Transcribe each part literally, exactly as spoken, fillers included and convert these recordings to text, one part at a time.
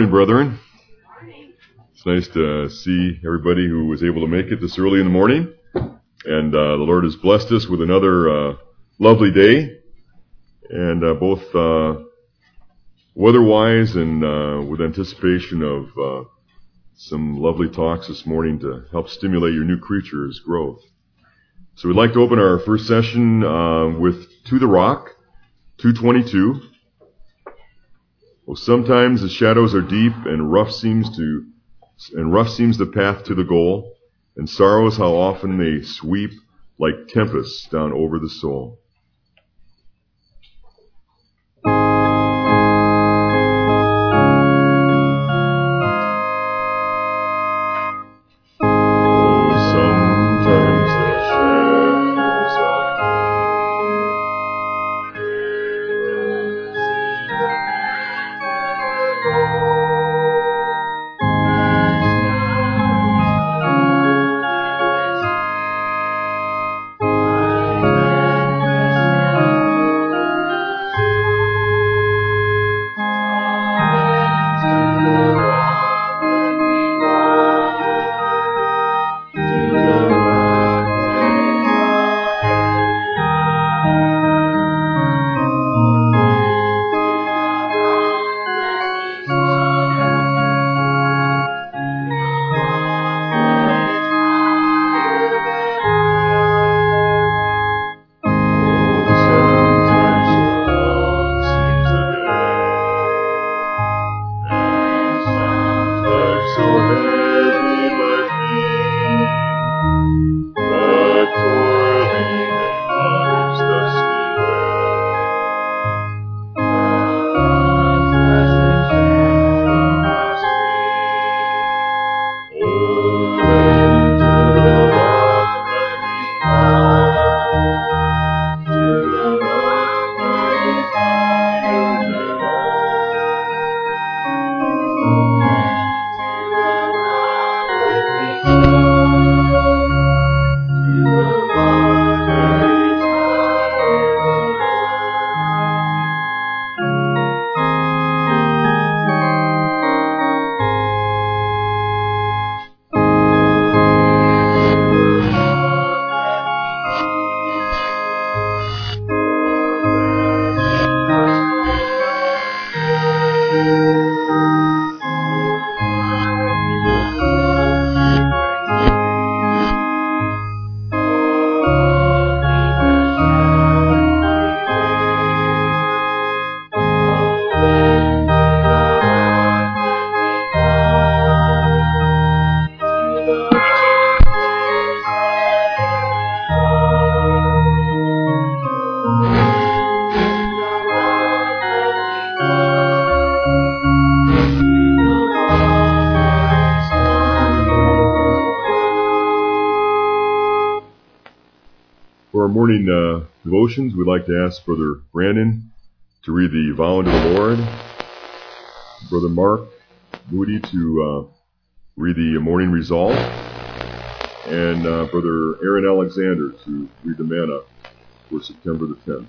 morning, brethren. It's nice to see everybody who was able to make it this early in the morning. And uh, the Lord has blessed us with another uh, lovely day. And uh, both uh, weather-wise and uh, with anticipation of uh, some lovely talks this morning to help stimulate your new creature's growth. So we'd like to open our first session uh, with To the Rock, two twenty-two. Well, sometimes the shadows are deep and rough seems to, and rough seems the path to the goal, and sorrows how often they sweep like tempests down over the soul. Morning uh, devotions, we'd like to ask Brother Brandon to read the Vow unto the Lord, Brother Mark Moody to uh, read the morning resolve, and uh, Brother Aaron Alexander to read the manna for September the tenth.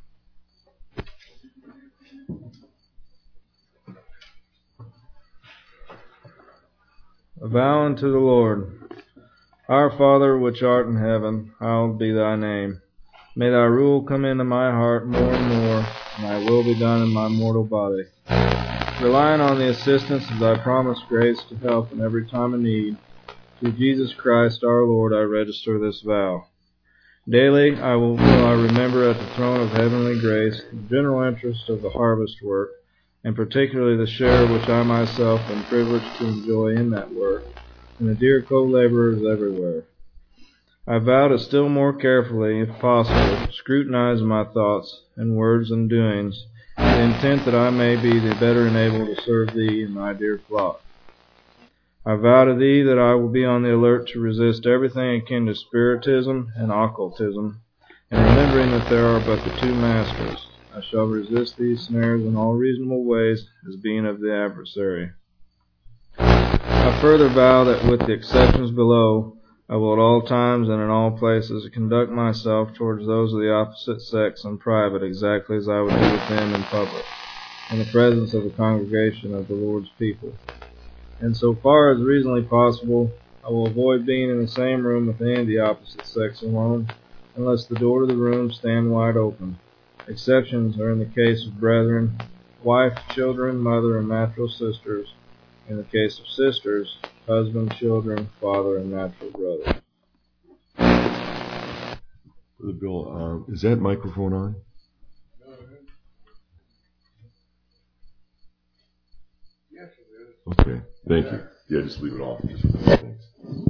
A vow unto the Lord. Our Father, which art in heaven, hallowed be thy name. May thy rule come into my heart more and more, and thy will be done in my mortal body. Relying on the assistance of thy promised grace to help in every time of need, through Jesus Christ our Lord I register this vow. Daily I will, will I remember at the throne of heavenly grace the general interest of the harvest work, and particularly the share which I myself am privileged to enjoy in that work, and the dear co-laborers everywhere. I vow to still more carefully, if possible, scrutinize my thoughts and words and doings, with the intent that I may be the better enabled to serve thee and thy dear flock. I vow to thee that I will be on the alert to resist everything akin to spiritism and occultism, and remembering that there are but the two masters, I shall resist these snares in all reasonable ways as being of the adversary. I further vow that with the exceptions below, I will at all times and in all places conduct myself towards those of the opposite sex in private exactly as I would do with them in public, in the presence of the congregation of the Lord's people. And so far as reasonably possible, I will avoid being in the same room with any of the opposite sex alone, unless the door to the room stand wide open. Exceptions are in the case of brethren, wife, children, mother, and natural sisters. In the case of sisters, husband, children, father, and natural brother. Brother Bill, uh, is that microphone on? Yes, it is. Okay, thank you. Yeah, just leave it off. Thanks.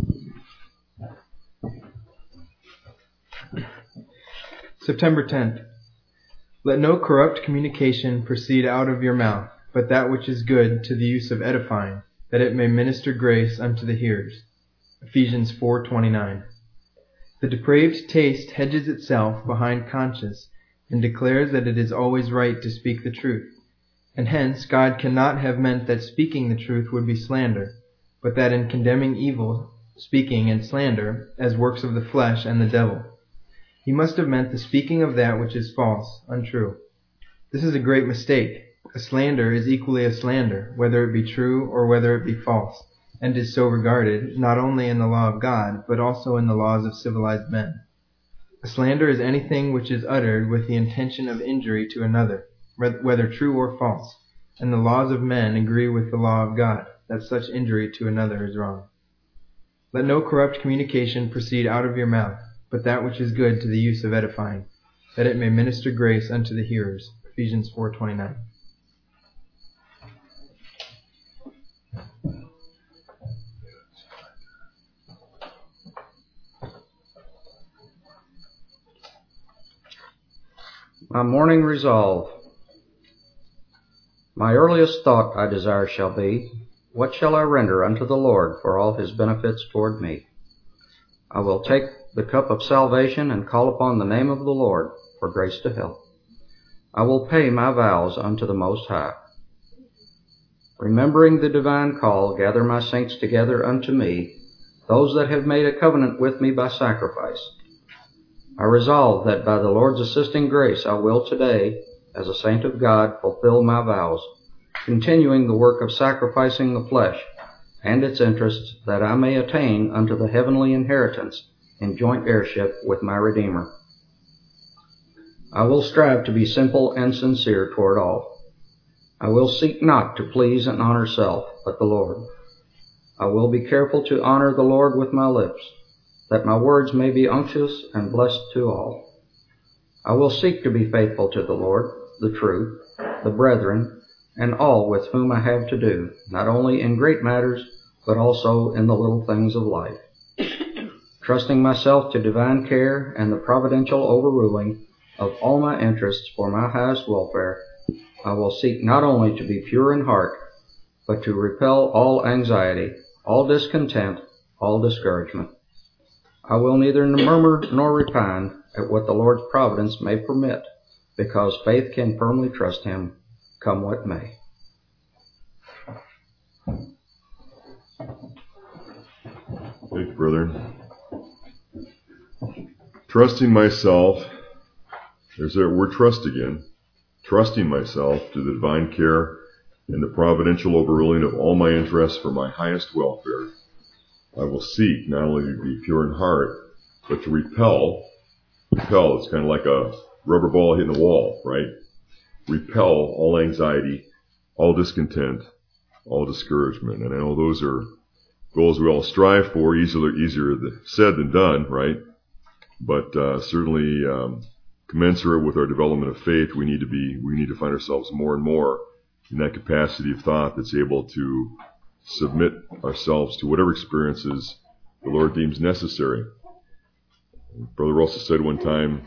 September tenth. Let no corrupt communication proceed out of your mouth, but that which is good to the use of edifying, that it may minister grace unto the hearers. Ephesians four twenty-nine. The depraved taste hedges itself behind conscience and declares that it is always right to speak the truth. And hence God cannot have meant that speaking the truth would be slander, but that in condemning evil, speaking and slander as works of the flesh and the devil. He must have meant the speaking of that which is false, untrue. This is a great mistake. A slander is equally a slander, whether it be true or whether it be false, and is so regarded, not only in the law of God, but also in the laws of civilized men. A slander is anything which is uttered with the intention of injury to another, whether true or false, and the laws of men agree with the law of God, that such injury to another is wrong. Let no corrupt communication proceed out of your mouth, but that which is good to the use of edifying, that it may minister grace unto the hearers. Ephesians four twenty-nine. My morning resolve. My earliest thought, I desire, shall be, what shall I render unto the Lord for all his benefits toward me? I will take the cup of salvation and call upon the name of the Lord for grace to help. I will pay my vows unto the Most High. Remembering the divine call, gather my saints together unto me, those that have made a covenant with me by sacrifice. I resolve that by the Lord's assisting grace I will today, as a saint of God, fulfill my vows, continuing the work of sacrificing the flesh and its interests, that I may attain unto the heavenly inheritance in joint heirship with my Redeemer. I will strive to be simple and sincere toward all. I will seek not to please and honor self, but the Lord. I will be careful to honor the Lord with my lips, that my words may be unctuous and blessed to all. I will seek to be faithful to the Lord, the truth, the brethren, and all with whom I have to do, not only in great matters, but also in the little things of life. Trusting myself to divine care and the providential overruling of all my interests for my highest welfare, I will seek not only to be pure in heart, but to repel all anxiety, all discontent, all discouragement. I will neither murmur nor repine at what the Lord's providence may permit, because faith can firmly trust him, come what may. Thank you, brother. Trusting myself, there's that word trust again. Trusting myself to the divine care and the providential overruling of all my interests for my highest welfare. I will seek not only to be pure in heart, but to repel. Repel, it's kind of like a rubber ball hitting a wall, right? Repel all anxiety, all discontent, all discouragement. And I know those are goals we all strive for, easier, easier said than done, right? But uh, certainly um, commensurate with our development of faith, we need to be, we need to find ourselves more and more in that capacity of thought that's able to submit ourselves to whatever experiences the Lord deems necessary. Brother Russell said one time,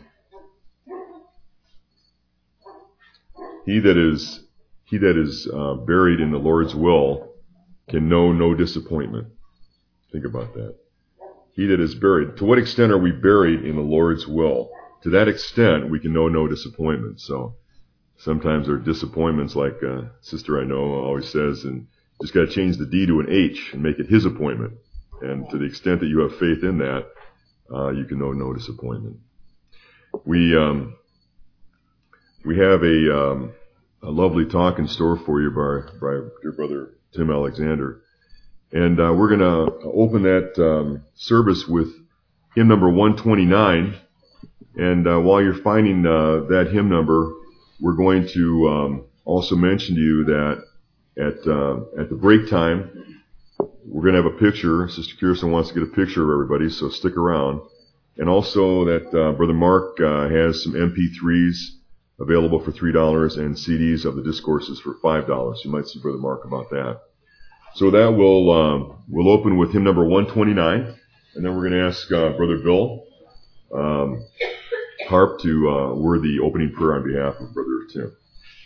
He that is he that is uh, buried in the Lord's will can know no disappointment. Think about that. He that is buried. To what extent are we buried in the Lord's will? To that extent, we can know no disappointment. So sometimes there are disappointments, like a sister I know always says, and just got to change the D to an H and make it his appointment. And to the extent that you have faith in that, uh, you can know no disappointment. We um, we have a um, a lovely talk in store for you by, by dear brother Tim Alexander. And uh, we're going to open that um, service with hymn number one twenty-nine. And uh, while you're finding uh, that hymn number, we're going to um, also mention to you that at uh, at the break time, we're going to have a picture. Sister Kirsten wants to get a picture of everybody, so stick around. And also that uh, Brother Mark uh, has some M P threes available for three dollars and C Ds of the discourses for five dollars. You might see Brother Mark about that. So that will um, we'll open with hymn number one twenty-nine, and then we're going to ask uh, Brother Bill um, Harp to uh, word the opening prayer on behalf of Brother Tim.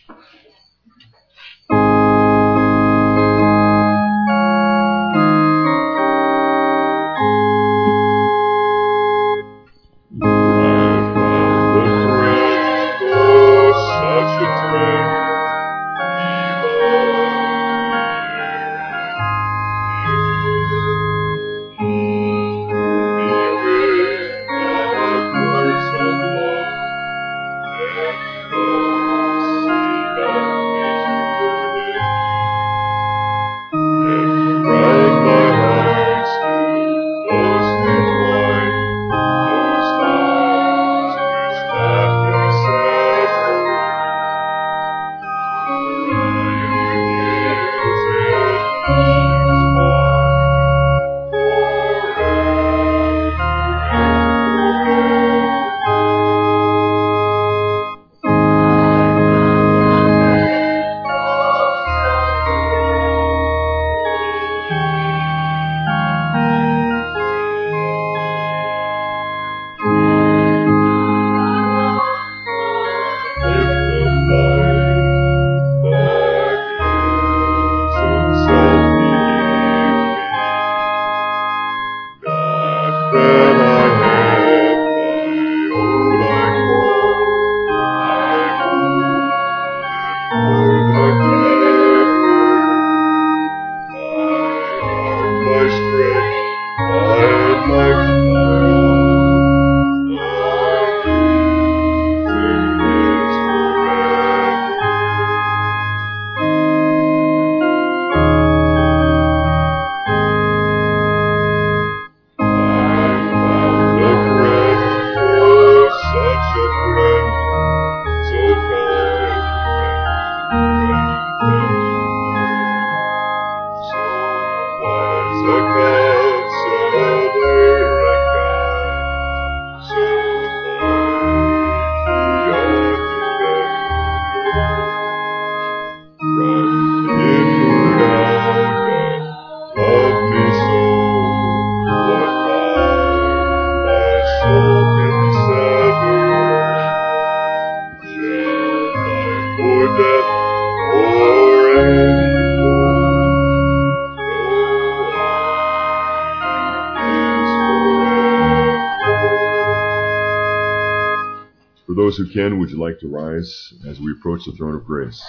Those who can, would you like to rise as we approach the throne of grace?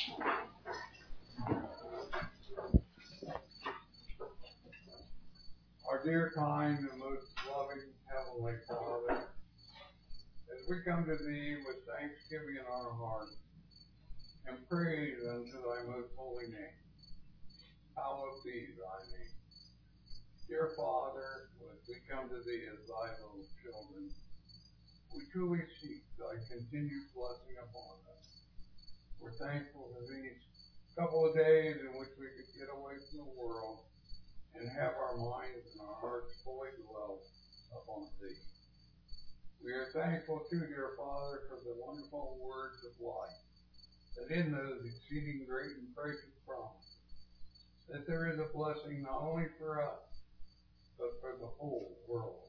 Our dear, kind, and most loving Heavenly Father, as we come to Thee with thanksgiving in our hearts and praise unto Thy most holy name, hallowed be Thy name. Dear Father, as we come to Thee as Thy little children, we truly seek Thy continued blessing upon us. We're thankful for these couple of days in which we could get away from the world and have our minds and our hearts fully dwell upon Thee. We are thankful too, dear Father, for the wonderful words of life, that in those exceeding great and precious promises, that there is a blessing not only for us, but for the whole world.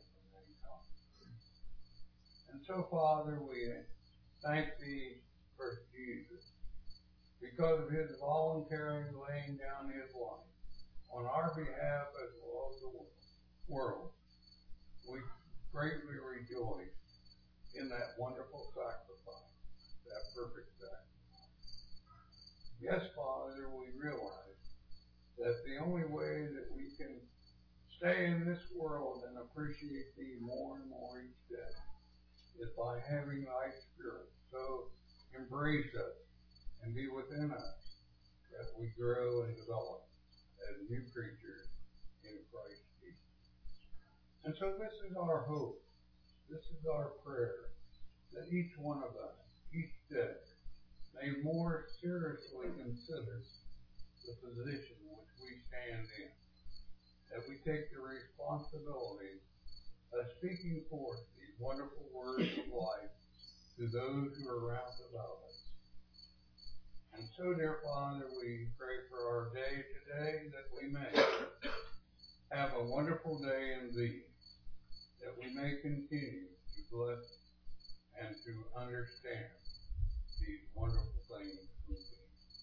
And so, Father, we thank Thee for Jesus, because of His voluntarily laying down His life on our behalf as well as the world. We greatly rejoice in that wonderful sacrifice, that perfect sacrifice. Yes, Father, we realize that the only way that we can stay in this world and appreciate Thee more and more each day is by having Thy Spirit so embrace us and be within us as we grow and develop as new creatures in Christ Jesus. And so this is our hope. This is our prayer, that each one of us, each day, may more seriously consider the position which we stand in, that we take the responsibility of speaking forth these wonderful words of life to those who are around about us. And so, dear Father, we pray for our day today, that we may have a wonderful day in Thee, that we may continue to bless and to understand these wonderful things from Thee.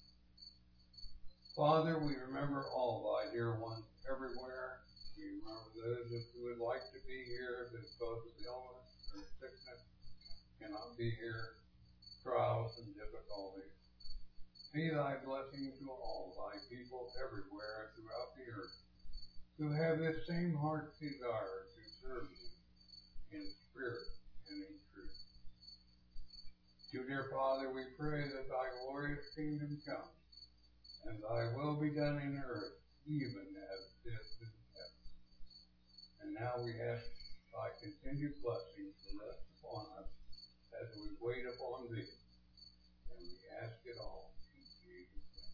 Father, we remember all Thy dear ones everywhere. We remember those who would like to be here, but because of illness or sickness cannot be here, trials and difficulties. Be Thy blessing to all Thy people everywhere throughout the earth, who have this same heart's desire to serve You in spirit and in truth. To dear Father, we pray that Thy glorious kingdom come, and Thy will be done in earth, even as it is in heaven. And now we ask Thy continued blessing to rest upon us as we wait upon Thee. And we ask it all in Jesus' name.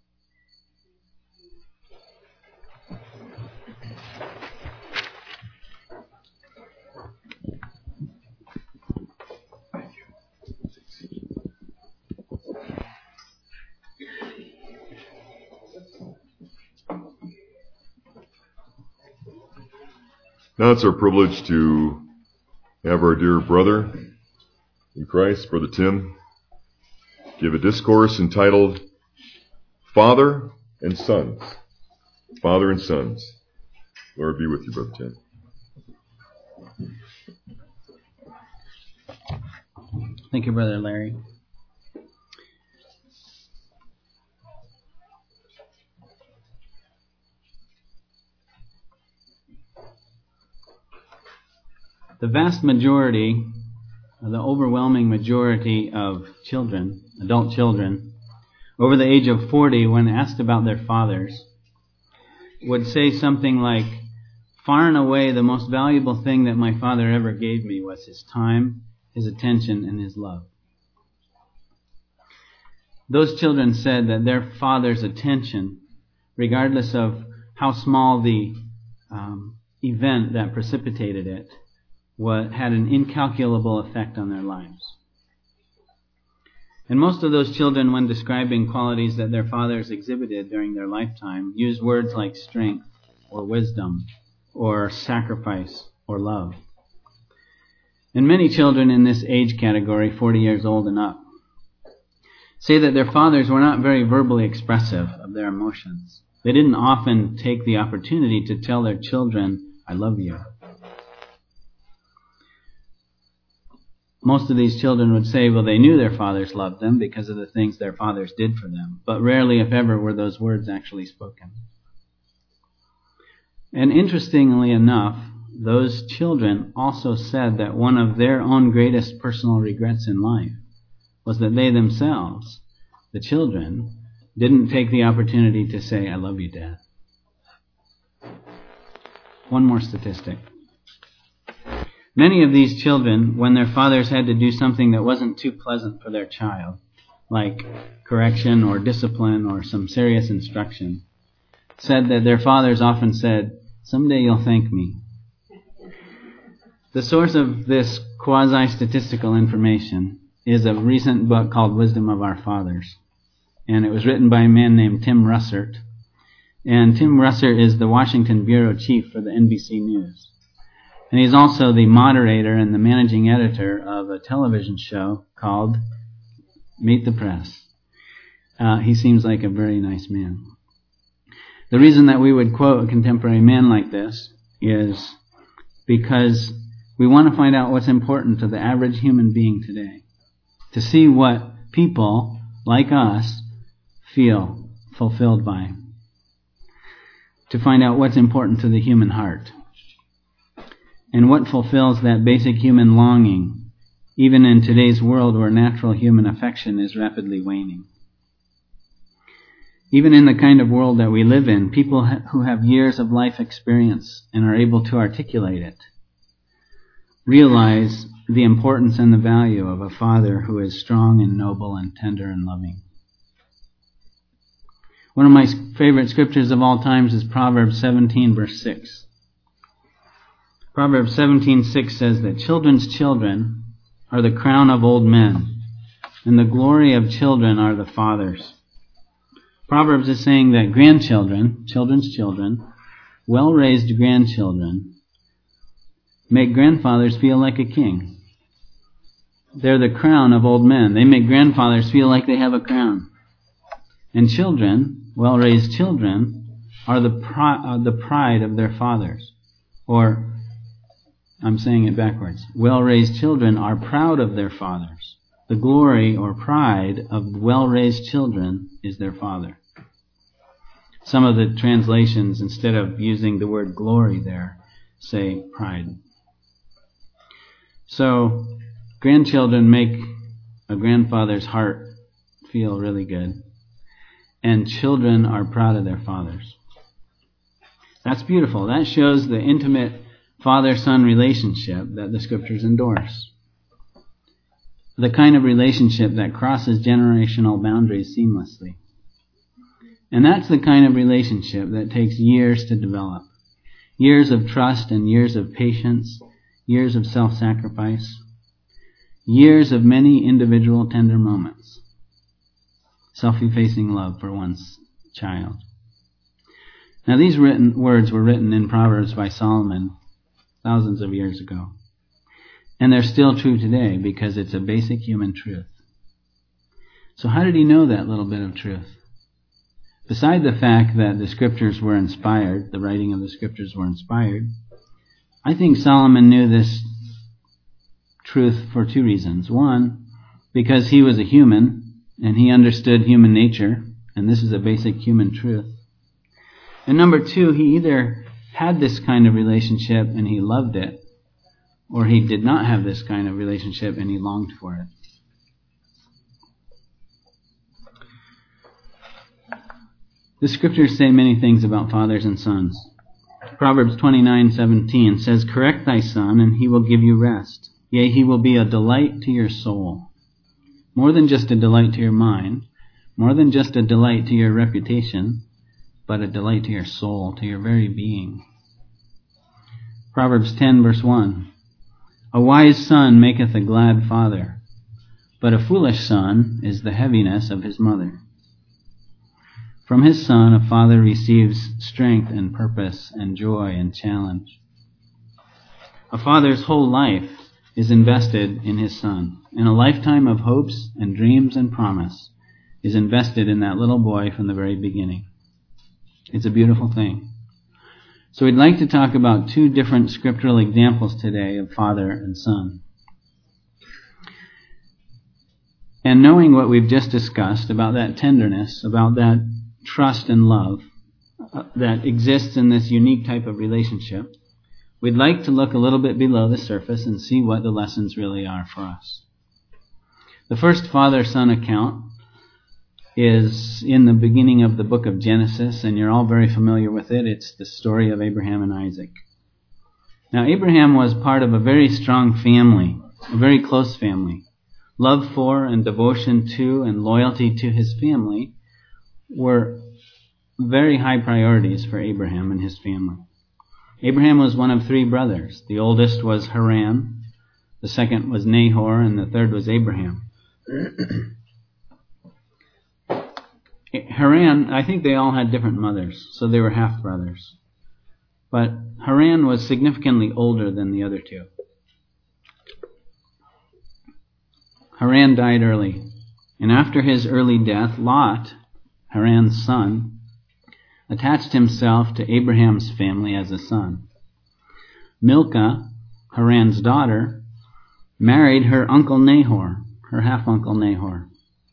Now it's our privilege to have our dear brother in Christ, Brother Tim, give a discourse entitled Father and Sons. Father and Sons. Lord be with you, Brother Tim. Thank you, Brother Larry. The vast majority, the overwhelming majority of children, adult children, over the age of forty, when asked about their fathers, would say something like, far and away the most valuable thing that my father ever gave me was his time, his attention, and his love. Those children said that their father's attention, regardless of how small the um, event that precipitated it, what had an incalculable effect on their lives. And most of those children, when describing qualities that their fathers exhibited during their lifetime, used words like strength or wisdom or sacrifice or love. And many children in this age category, forty years old and up, say that their fathers were not very verbally expressive of their emotions. They didn't often take the opportunity to tell their children, I love you. Most of these children would say, well, they knew their fathers loved them because of the things their fathers did for them. But rarely, if ever, were those words actually spoken. And interestingly enough, those children also said that one of their own greatest personal regrets in life was that they themselves, the children, didn't take the opportunity to say, I love you, Dad. One more statistic. Many of these children, when their fathers had to do something that wasn't too pleasant for their child, like correction or discipline or some serious instruction, said that their fathers often said, someday you'll thank me. The source of this quasi-statistical information is a recent book called Wisdom of Our Fathers. And it was written by a man named Tim Russert. And Tim Russert is the Washington bureau chief for the N B C News. And he's also the moderator and the managing editor of a television show called Meet the Press. Uh, he seems like a very nice man. The reason that we would quote a contemporary man like this is because we want to find out what's important to the average human being today. To see what people like us feel fulfilled by. To find out what's important to the human heart. And what fulfills that basic human longing, even in today's world where natural human affection is rapidly waning. Even in the kind of world that we live in, people ha- who have years of life experience and are able to articulate it realize the importance and the value of a father who is strong and noble and tender and loving. One of my favorite scriptures of all times is Proverbs seventeen, verse six. Proverbs seventeen six says that children's children are the crown of old men, and the glory of children are the fathers. Proverbs is saying that grandchildren, children's children, well-raised grandchildren, make grandfathers feel like a king. They're the crown of old men. They make grandfathers feel like they have a crown. And children, well-raised children, are the pri- uh, the pride of their fathers. Or, I'm saying it backwards. Well-raised children are proud of their fathers. The glory or pride of well-raised children is their father. Some of the translations, instead of using the word glory there, say pride. So, grandchildren make a grandfather's heart feel really good. And children are proud of their fathers. That's beautiful. That shows the intimate father-son relationship that the Scriptures endorse. The kind of relationship that crosses generational boundaries seamlessly. And that's the kind of relationship that takes years to develop. Years of trust and years of patience, years of self-sacrifice, years of many individual tender moments. Self-effacing love for one's child. Now these written words were written in Proverbs by Solomon thousands of years ago. And they're still true today because it's a basic human truth. So how did he know that little bit of truth? Beside the fact that the Scriptures were inspired, the writing of the Scriptures were inspired, I think Solomon knew this truth for two reasons. One, because he was a human and he understood human nature, and this is a basic human truth. And number two, he either had this kind of relationship and he loved it, or he did not have this kind of relationship and he longed for it. The Scriptures say many things about fathers and sons. Proverbs twenty-nine seventeen says, "Correct thy son, and he will give you rest. Yea, he will be a delight to your soul." More than just a delight to your mind, more than just a delight to your reputation, but a delight to your soul, to your very being. Proverbs ten verse one, "A wise son maketh a glad father, but a foolish son is the heaviness of his mother." From his son, a father receives strength and purpose and joy and challenge. A father's whole life is invested in his son, and a lifetime of hopes and dreams and promise is invested in that little boy from the very beginning. It's a beautiful thing. So we'd like to talk about two different scriptural examples today of father and son. And knowing what we've just discussed about that tenderness, about that trust and love uh, that exists in this unique type of relationship, we'd like to look a little bit below the surface and see what the lessons really are for us. The first father-son account is in the beginning of the book of Genesis, and you're all very familiar with it. It's the story of Abraham and Isaac. Now, Abraham was part of a very strong family, a very close family. Love for and devotion to and loyalty to his family were very high priorities for Abraham and his family. Abraham was one of three brothers. The oldest was Haran, the second was Nahor, and the third was Abraham. Haran, I think they all had different mothers, so they were half-brothers. But Haran was significantly older than the other two. Haran died early, and after his early death, Lot, Haran's son, attached himself to Abraham's family as a son. Milcah, Haran's daughter, married her uncle Nahor, her half-uncle Nahor.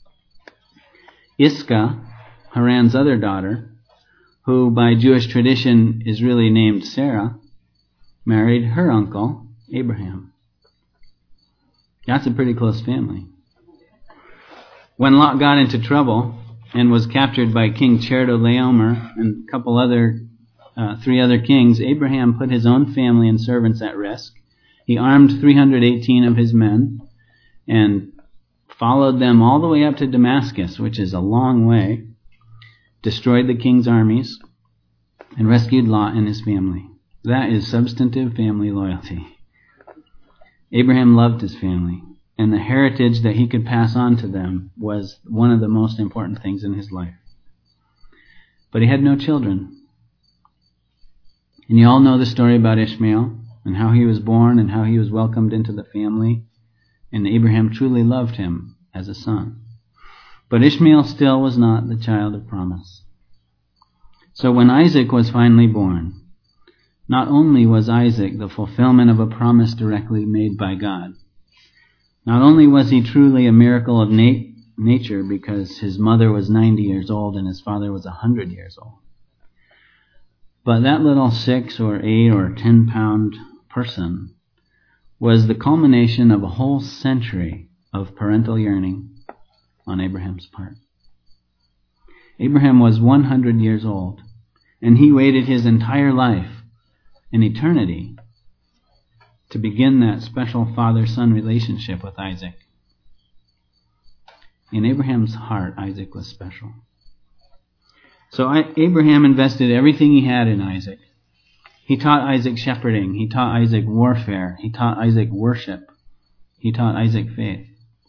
Iscah, Haran's other daughter, who by Jewish tradition is really named Sarah, married her uncle, Abraham. That's a pretty close family. When Lot got into trouble, and was captured by King Chedorlaomer and a couple other, uh, three other kings, Abraham put his own family and servants at risk. He armed three hundred eighteen of his men and followed them all the way up to Damascus, which is a long way, destroyed the king's armies, and rescued Lot and his family. That is substantive family loyalty. Abraham loved his family, and the heritage that he could pass on to them was one of the most important things in his life. But he had no children. And you all know the story about Ishmael, and how he was born, and how he was welcomed into the family, and Abraham truly loved him as a son. But Ishmael still was not the child of promise. So when Isaac was finally born, not only was Isaac the fulfillment of a promise directly made by God, not only was he truly a miracle of nat- nature because his mother was ninety years old and his father was one hundred years old, but that little six or eight or ten pound person was the culmination of a whole century of parental yearning on Abraham's part. Abraham was one hundred years old, and he waited his entire life, an eternity, to begin that special father-son relationship with Isaac. In Abraham's heart, Isaac was special. So I, Abraham invested everything he had in Isaac. He taught Isaac shepherding. He taught Isaac warfare. He taught Isaac worship. He taught Isaac faith.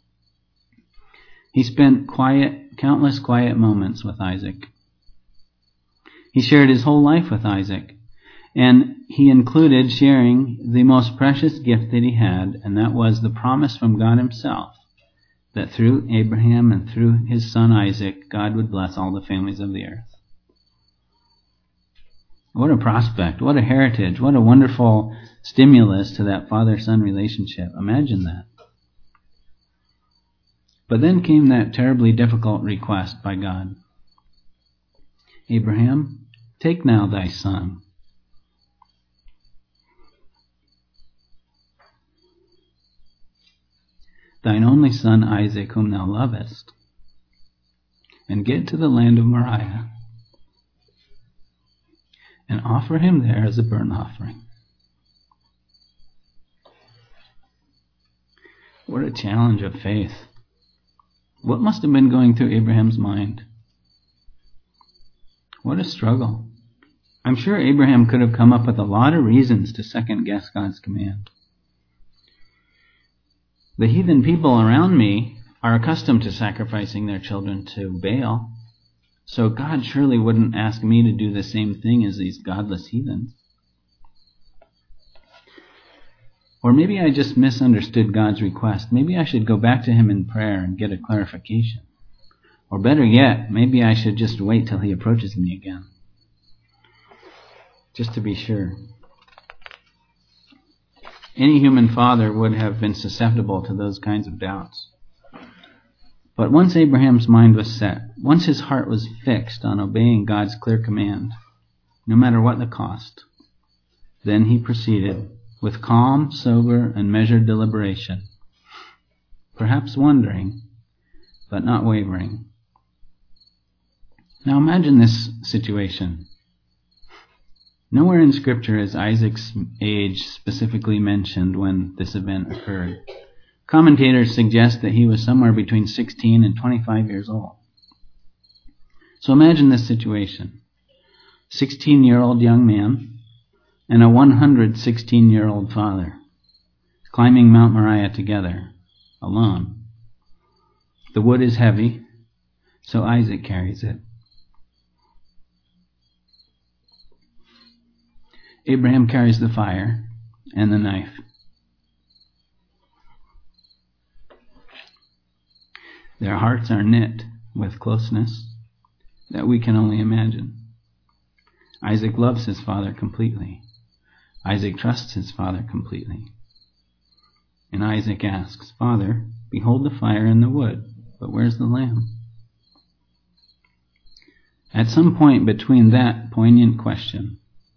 He spent quiet, countless quiet moments with Isaac. He shared his whole life with Isaac. And he included sharing the most precious gift that he had, and that was the promise from God himself that through Abraham and through his son Isaac, God would bless all the families of the earth. What a prospect, what a heritage, what a wonderful stimulus to that father-son relationship. Imagine that. But then came that terribly difficult request by God. Abraham, take now thy son, thine only son Isaac, whom thou lovest, and get to the land of Moriah, and offer him there as a burnt offering. What a challenge of faith. What must have been going through Abraham's mind? What a struggle. I'm sure Abraham could have come up with a lot of reasons to second guess God's command. The heathen people around me are accustomed to sacrificing their children to Baal, so God surely wouldn't ask me to do the same thing as these godless heathens. Or maybe I just misunderstood God's request. Maybe I should go back to him in prayer and get a clarification. Or better yet, maybe I should just wait till he approaches me again, just to be sure. Any human father would have been susceptible to those kinds of doubts. But once Abraham's mind was set, once his heart was fixed on obeying God's clear command, no matter what the cost, then he proceeded with calm, sober, and measured deliberation, perhaps wondering, but not wavering. Now imagine this situation. Nowhere in Scripture is Isaac's age specifically mentioned when this event occurred. Commentators suggest that he was somewhere between sixteen and twenty-five years old. So imagine this situation. sixteen-year-old young man and a one hundred sixteen-year-old father climbing Mount Moriah together, alone. The wood is heavy, so Isaac carries it. Abraham carries the fire and the knife. Their hearts are knit with closeness that we can only imagine. Isaac loves his father completely. Isaac trusts his father completely. And Isaac asks, Father, behold the fire and the wood, but where's the lamb? At some point between that poignant question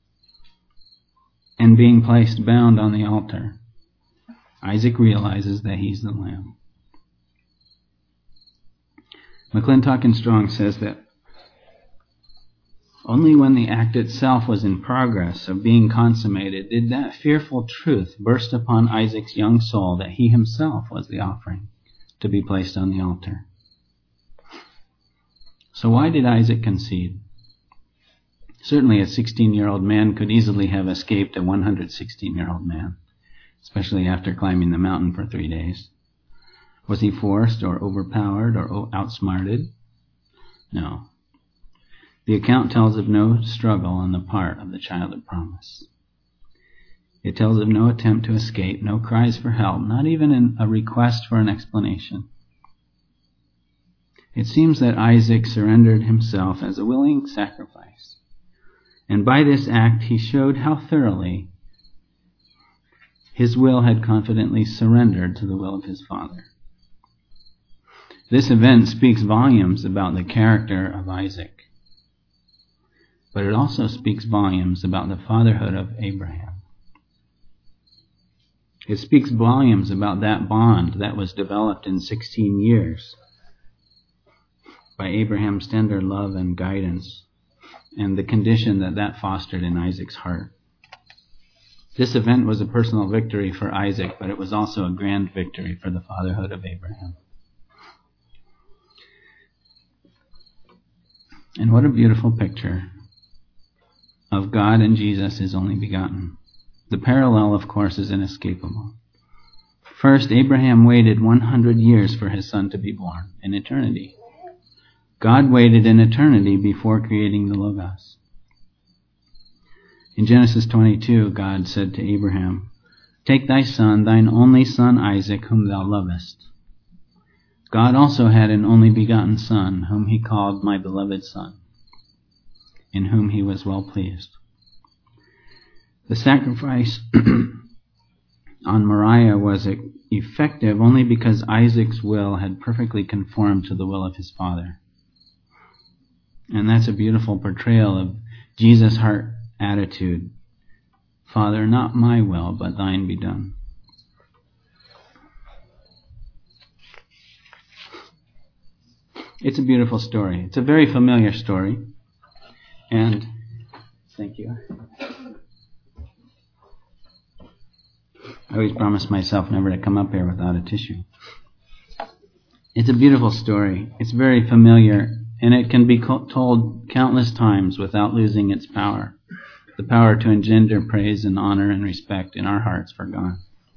and being placed bound on the altar, Isaac realizes that he's the lamb. McClintock and Strong says that only when the act itself was in progress of being consummated did that fearful truth burst upon Isaac's young soul that he himself was the offering to be placed on the altar. So why did Isaac concede? Certainly a sixteen-year-old man could easily have escaped a one hundred sixteen-year-old man, especially after climbing the mountain for three days. Was he forced or overpowered or outsmarted? No. The account tells of no struggle on the part of the child of promise. It tells of no attempt to escape, no cries for help, not even a request for an explanation. It seems that Isaac surrendered himself as a willing sacrifice. And by this act he showed how thoroughly his will had confidently surrendered to the will of his Father. This event speaks volumes about the character of Isaac. But it also speaks volumes about the fatherhood of Abraham. It speaks volumes about that bond that was developed in sixteen years by Abraham's tender love and guidance, and the condition that that fostered in Isaac's heart. This event was a personal victory for Isaac, but it was also a grand victory for the fatherhood of Abraham. And what a beautiful picture of God and Jesus, his only begotten. The parallel, of course, is inescapable. First, Abraham waited one hundred years for his son to be born, in eternity. God waited in eternity before creating the Logos. In Genesis twenty-two, God said to Abraham, "Take thy son, thine only son Isaac, whom thou lovest." God also had an only begotten son, whom he called my beloved son, in whom he was well pleased. The sacrifice on Moriah was effective only because Isaac's will had perfectly conformed to the will of his father. And that's a beautiful portrayal of Jesus' heart attitude. Father, not my will, but thine be done. It's a beautiful story. It's a very familiar story. And, thank you. I always promise myself never to come up here without a tissue. It's a beautiful story. It's very familiar, and it can be told countless times without losing its power. The power to engender praise and honor and respect in our hearts for God.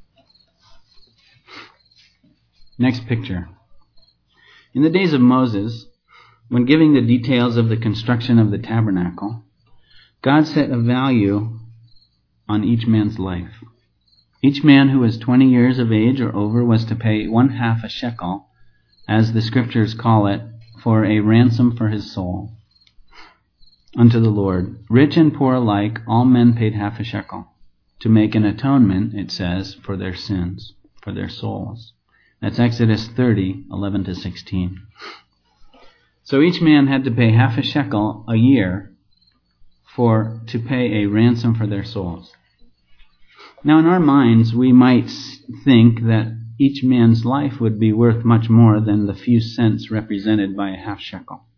Next picture. In the days of Moses, when giving the details of the construction of the tabernacle, God set a value on each man's life. Each man who was twenty years of age or over was to pay one half a shekel, as the scriptures call it, for a ransom for his soul unto the Lord. Rich and poor alike, all men paid half a shekel, to make an atonement, it says, for their sins, for their souls. That's Exodus thirty, eleven to sixteen. So each man had to pay half a shekel a year for to pay a ransom for their souls. Now in our minds, we might think that each man's life would be worth much more than the few cents represented by a half shekel.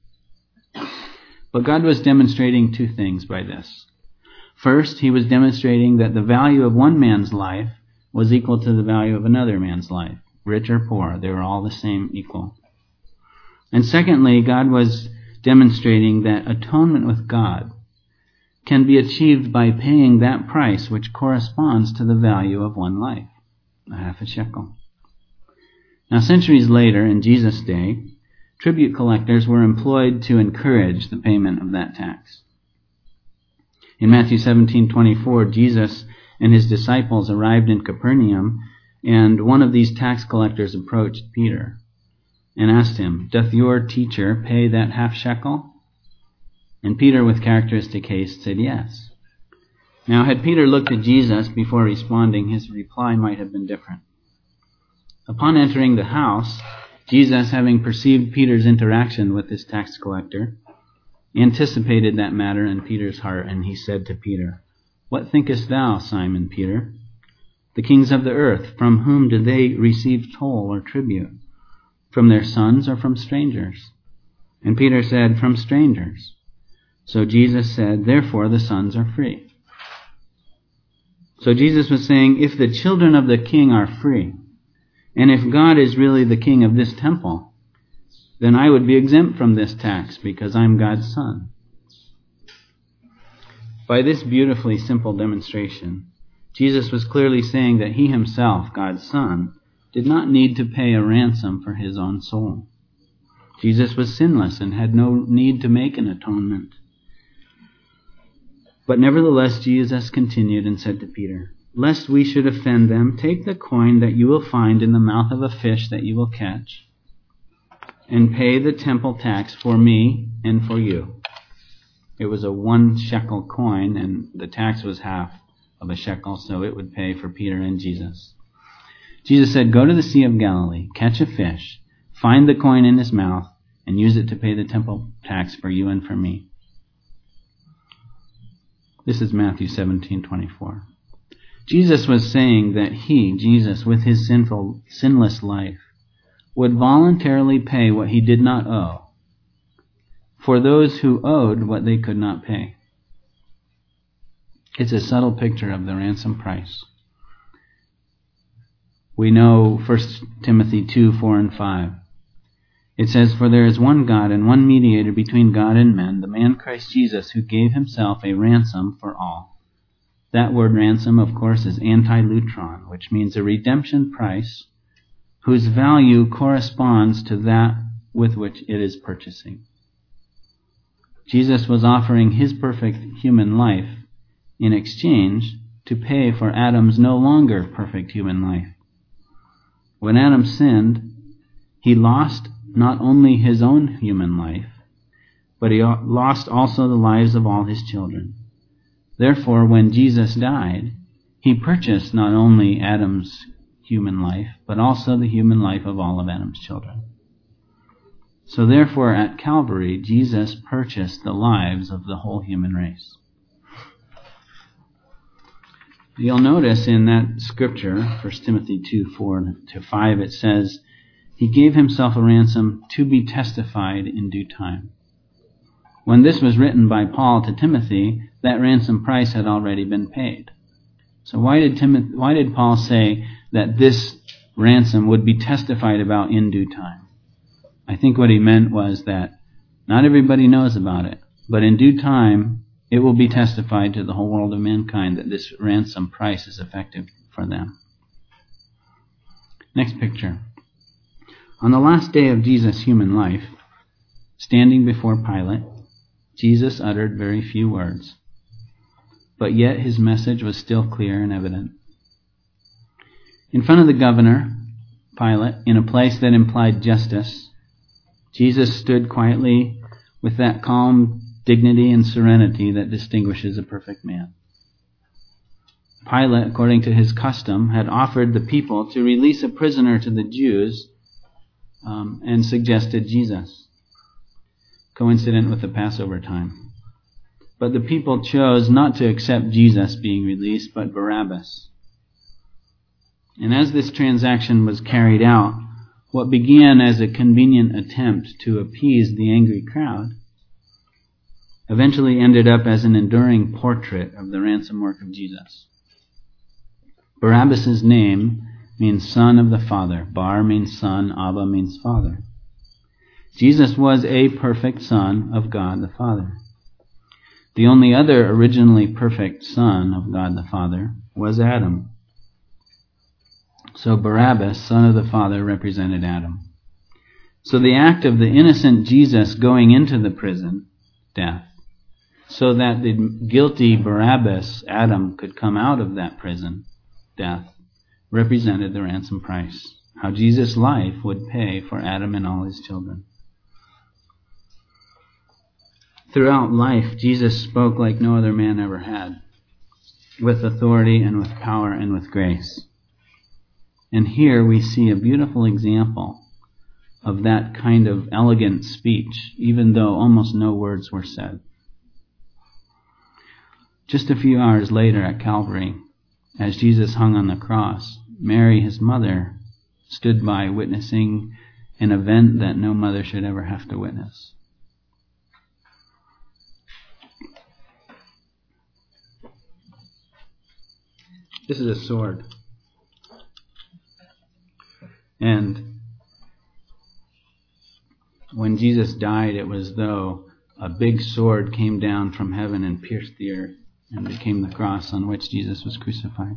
But God was demonstrating two things by this. First, he was demonstrating that the value of one man's life was equal to the value of another man's life. Rich or poor, they were all the same, equal. And secondly, God was demonstrating that atonement with God can be achieved by paying that price which corresponds to the value of one life, a half a shekel. Now, centuries later, in Jesus' day, tribute collectors were employed to encourage the payment of that tax. In Matthew seventeen twenty-four, Jesus and his disciples arrived in Capernaum, and one of these tax collectors approached Peter and asked him, "Doth your teacher pay that half shekel?" And Peter, with characteristic haste, said yes. Now, had Peter looked at Jesus before responding, his reply might have been different. Upon entering the house, Jesus, having perceived Peter's interaction with this tax collector, anticipated that matter in Peter's heart, and he said to Peter, "What thinkest thou, Simon Peter? The kings of the earth, from whom do they receive toll or tribute? From their sons or from strangers?" And Peter said, "From strangers." So Jesus said, "Therefore the sons are free." So Jesus was saying, if the children of the king are free, and if God is really the king of this temple, then I would be exempt from this tax because I'm God's son. By this beautifully simple demonstration, Jesus was clearly saying that he himself, God's son, did not need to pay a ransom for his own soul. Jesus was sinless and had no need to make an atonement. But nevertheless, Jesus continued and said to Peter, "Lest we should offend them, take the coin that you will find in the mouth of a fish that you will catch, and pay the temple tax for me and for you." It was a one shekel coin, and the tax was half of a shekel, so it would pay for Peter and Jesus. Jesus said, "Go to the Sea of Galilee, catch a fish, find the coin in his mouth, and use it to pay the temple tax for you and for me." This is Matthew seventeen twenty-four. Jesus was saying that he, Jesus, with his sinful, sinless life, would voluntarily pay what he did not owe for those who owed what they could not pay. It's a subtle picture of the ransom price. We know First Timothy two, four, and five. It says, "For there is one God and one mediator between God and men, the man Christ Jesus, who gave himself a ransom for all." That word ransom, of course, is antilutron, which means a redemption price whose value corresponds to that with which it is purchasing. Jesus was offering his perfect human life in exchange to pay for Adam's no longer perfect human life. When Adam sinned, he lost not only his own human life, but he lost also the lives of all his children. Therefore, when Jesus died, he purchased not only Adam's human life, but also the human life of all of Adam's children. So therefore, at Calvary, Jesus purchased the lives of the whole human race. You'll notice in that scripture, First Timothy two, four to five, it says, "He gave himself a ransom to be testified in due time." When this was written by Paul to Timothy, that ransom price had already been paid. So why did Timothy, why did Paul say that this ransom would be testified about in due time? I think what he meant was that not everybody knows about it, but in due time it will be testified to the whole world of mankind that this ransom price is effective for them. Next picture. On the last day of Jesus' human life, standing before Pilate, Jesus uttered very few words, but yet his message was still clear and evident. In front of the governor, Pilate, in a place that implied justice, Jesus stood quietly with that calm dignity and serenity that distinguishes a perfect man. Pilate, according to his custom, had offered the people to release a prisoner to the Jews um, and suggested Jesus, coincident with the Passover time. But the people chose not to accept Jesus being released, but Barabbas. And as this transaction was carried out, what began as a convenient attempt to appease the angry crowd eventually ended up as an enduring portrait of the ransom work of Jesus. Barabbas' name means son of the Father. Bar means son, Abba means father. Jesus was a perfect son of God the Father. The only other originally perfect son of God the Father was Adam. So Barabbas, son of the Father, represented Adam. So the act of the innocent Jesus going into the prison, death, so that the guilty Barabbas, Adam, could come out of that prison, death, represented the ransom price. How Jesus' life would pay for Adam and all his children. Throughout life, Jesus spoke like no other man ever had, with authority and with power and with grace. And here we see a beautiful example of that kind of elegant speech, even though almost no words were said. Just a few hours later at Calvary, as Jesus hung on the cross, Mary, his mother, stood by witnessing an event that no mother should ever have to witness. This is a sword. And when Jesus died, it was as though a big sword came down from heaven and pierced the earth and became the cross on which Jesus was crucified.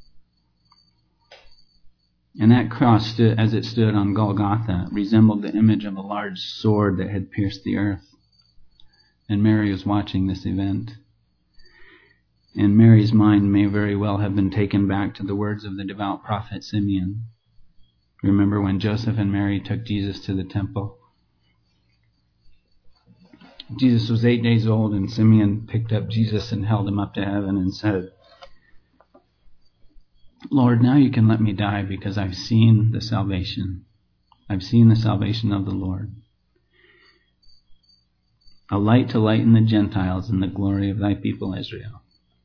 And that cross, stood, as it stood on Golgotha, resembled the image of a large sword that had pierced the earth. And Mary was watching this event. And Mary's mind may very well have been taken back to the words of the devout prophet Simeon. Remember when Joseph and Mary took Jesus to the temple? Jesus was eight days old, and Simeon picked up Jesus and held him up to heaven and said, Lord, now you can let me die because I've seen the salvation. I've seen the salvation of the Lord. A light to lighten the Gentiles and the glory of thy people Israel.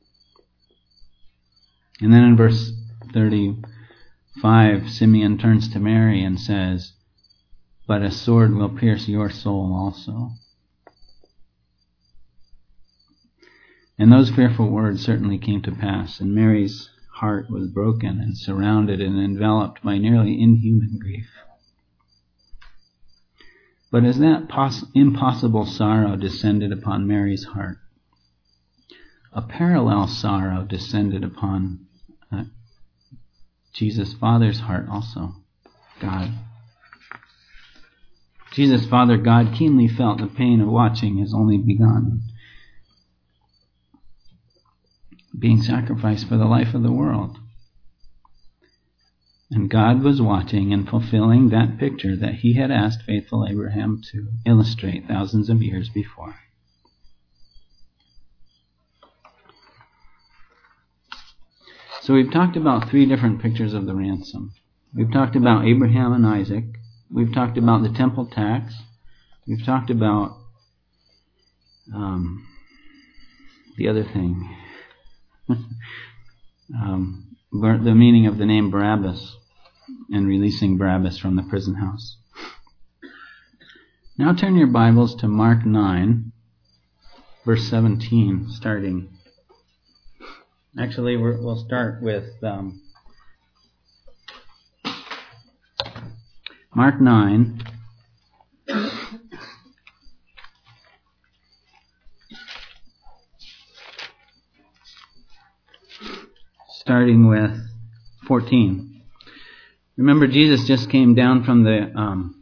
And then in verse thirty-five, Simeon turns to Mary and says, but a sword will pierce your soul also. And those fearful words certainly came to pass, and Mary's heart was broken and surrounded and enveloped by nearly inhuman grief. But as that poss- impossible sorrow descended upon Mary's heart, a parallel sorrow descended upon uh, Jesus' Father's heart also, God. Jesus' Father, God, keenly felt the pain of watching His only begotten being sacrificed for the life of the world. And God was watching and fulfilling that picture that He had asked faithful Abraham to illustrate thousands of years before. So we've talked about three different pictures of the ransom. We've talked about Abraham and Isaac. We've talked about the temple tax. We've talked about um, the other thing. um, the meaning of the name Barabbas and releasing Barabbas from the prison house. Now turn your Bibles to Mark nine, verse seventeen, starting. Actually, we're, we'll start with um, Mark nine, starting with fourteen. Remember, Jesus just came down from the um,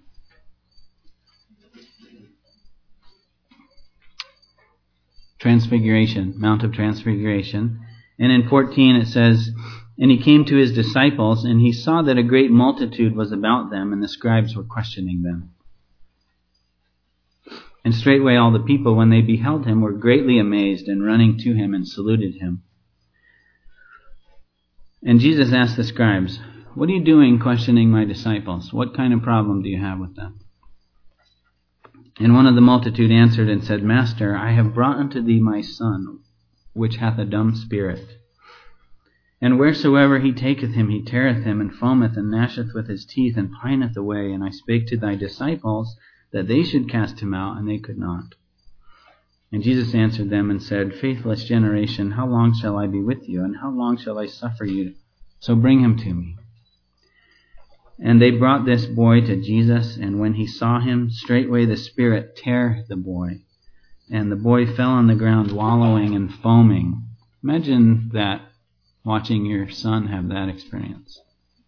Transfiguration, Mount of Transfiguration. And in fourteen it says, and he came to his disciples, and he saw that a great multitude was about them, and the scribes were questioning them. And straightway all the people, when they beheld him, were greatly amazed, and running to him and saluted him. And Jesus asked the scribes, what are you doing questioning my disciples? What kind of problem do you have with them? And one of the multitude answered and said, Master, I have brought unto thee my son, which hath a dumb spirit. And wheresoever he taketh him, he teareth him, and foameth, and gnasheth with his teeth, and pineth away. And I spake to thy disciples that they should cast him out, and they could not. And Jesus answered them and said, Faithless generation, how long shall I be with you, and how long shall I suffer you? So bring him to me. And they brought this boy to Jesus, and when he saw him, straightway the spirit tare the boy. And the boy fell on the ground, wallowing and foaming. Imagine that, watching your son have that experience.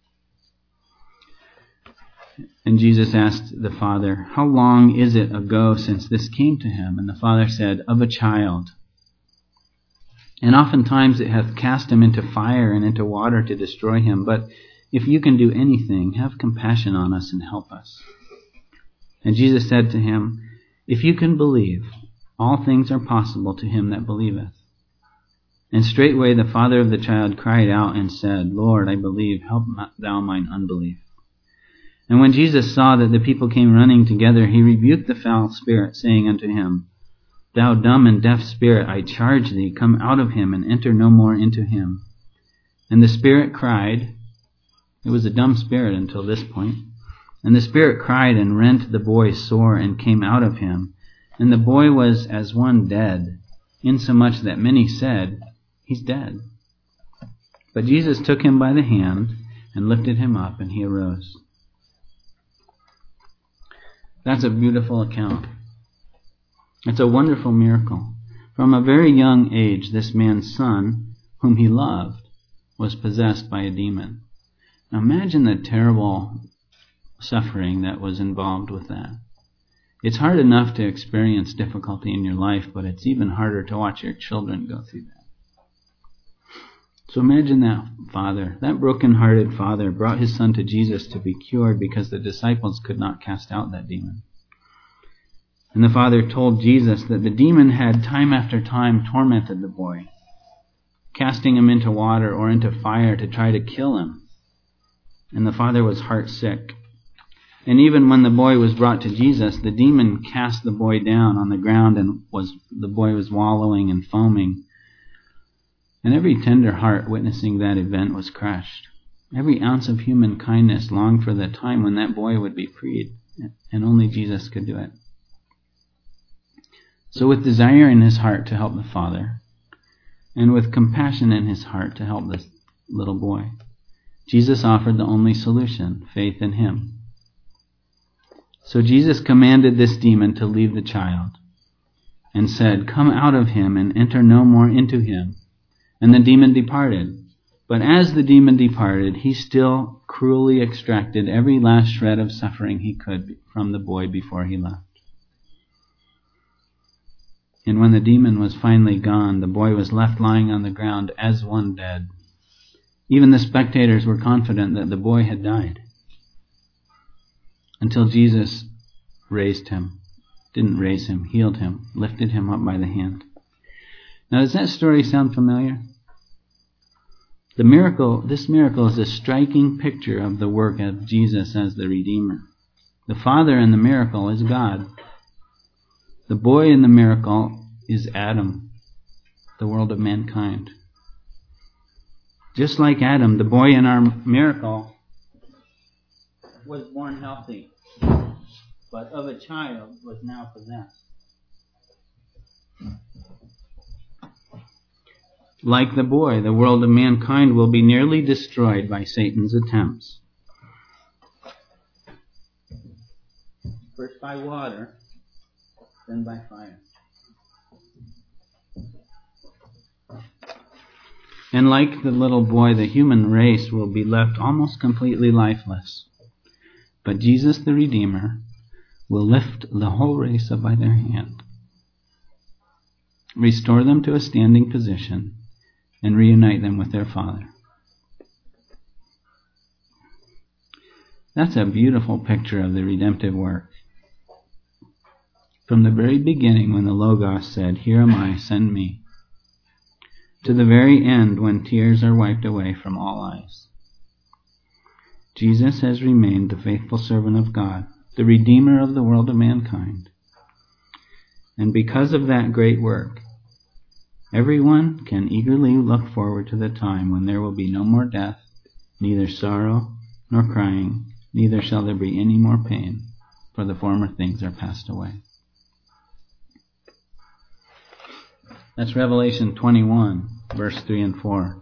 And Jesus asked the father, how long is it ago since this came to him? And the father said, of a child. And oftentimes it hath cast him into fire and into water to destroy him. But if you can do anything, have compassion on us and help us. And Jesus said to him, if you can believe, all things are possible to him that believeth. And straightway the father of the child cried out and said, Lord, I believe, help thou mine unbelief. And when Jesus saw that the people came running together, he rebuked the foul spirit, saying unto him, Thou dumb and deaf spirit, I charge thee, come out of him, and enter no more into him. And the spirit cried. It was a dumb spirit until this point. And the spirit cried and rent the boy sore, and came out of him. And the boy was as one dead, insomuch that many said, He's dead. But Jesus took him by the hand and lifted him up, and he arose. That's a beautiful account. It's a wonderful miracle. From a very young age, this man's son, whom he loved, was possessed by a demon. Now imagine the terrible suffering that was involved with that. It's hard enough to experience difficulty in your life, but it's even harder to watch your children go through that. So imagine that father, that broken-hearted father brought his son to Jesus to be cured because the disciples could not cast out that demon. And the father told Jesus that the demon had time after time tormented the boy, casting him into water or into fire to try to kill him. And the father was heart sick. And even when the boy was brought to Jesus, the demon cast the boy down on the ground, and was the boy was wallowing and foaming. And every tender heart witnessing that event was crushed. Every ounce of human kindness longed for the time when that boy would be freed, and only Jesus could do it. So with desire in his heart to help the father, and with compassion in his heart to help this little boy, Jesus offered the only solution, faith in him. So Jesus commanded this demon to leave the child, and said, "Come out of him and enter no more into him." And the demon departed. But as the demon departed, he still cruelly extracted every last shred of suffering he could from the boy before he left. And when the demon was finally gone, the boy was left lying on the ground as one dead. Even the spectators were confident that the boy had died, until Jesus raised him. Didn't raise him, healed him, lifted him up by the hand. Now, does that story sound familiar? The miracle, this miracle is a striking picture of the work of Jesus as the Redeemer. The Father in the miracle is God. The boy in the miracle is Adam, the world of mankind. Just like Adam, the boy in our miracle was born healthy, but of a child was now possessed. Like the boy, the world of mankind will be nearly destroyed by Satan's attempts. First by water, then by fire. And like the little boy, the human race will be left almost completely lifeless. But Jesus the Redeemer will lift the whole race up by their hand, restore them to a standing position, and reunite them with their Father. That's a beautiful picture of the redemptive work. From the very beginning, when the Logos said, "Here am I, send me," to the very end, when tears are wiped away from all eyes, Jesus has remained the faithful servant of God, the Redeemer of the world of mankind. And because of that great work, everyone can eagerly look forward to the time when there will be no more death, neither sorrow nor crying, neither shall there be any more pain, for the former things are passed away. That's Revelation twenty-one, verse three and four.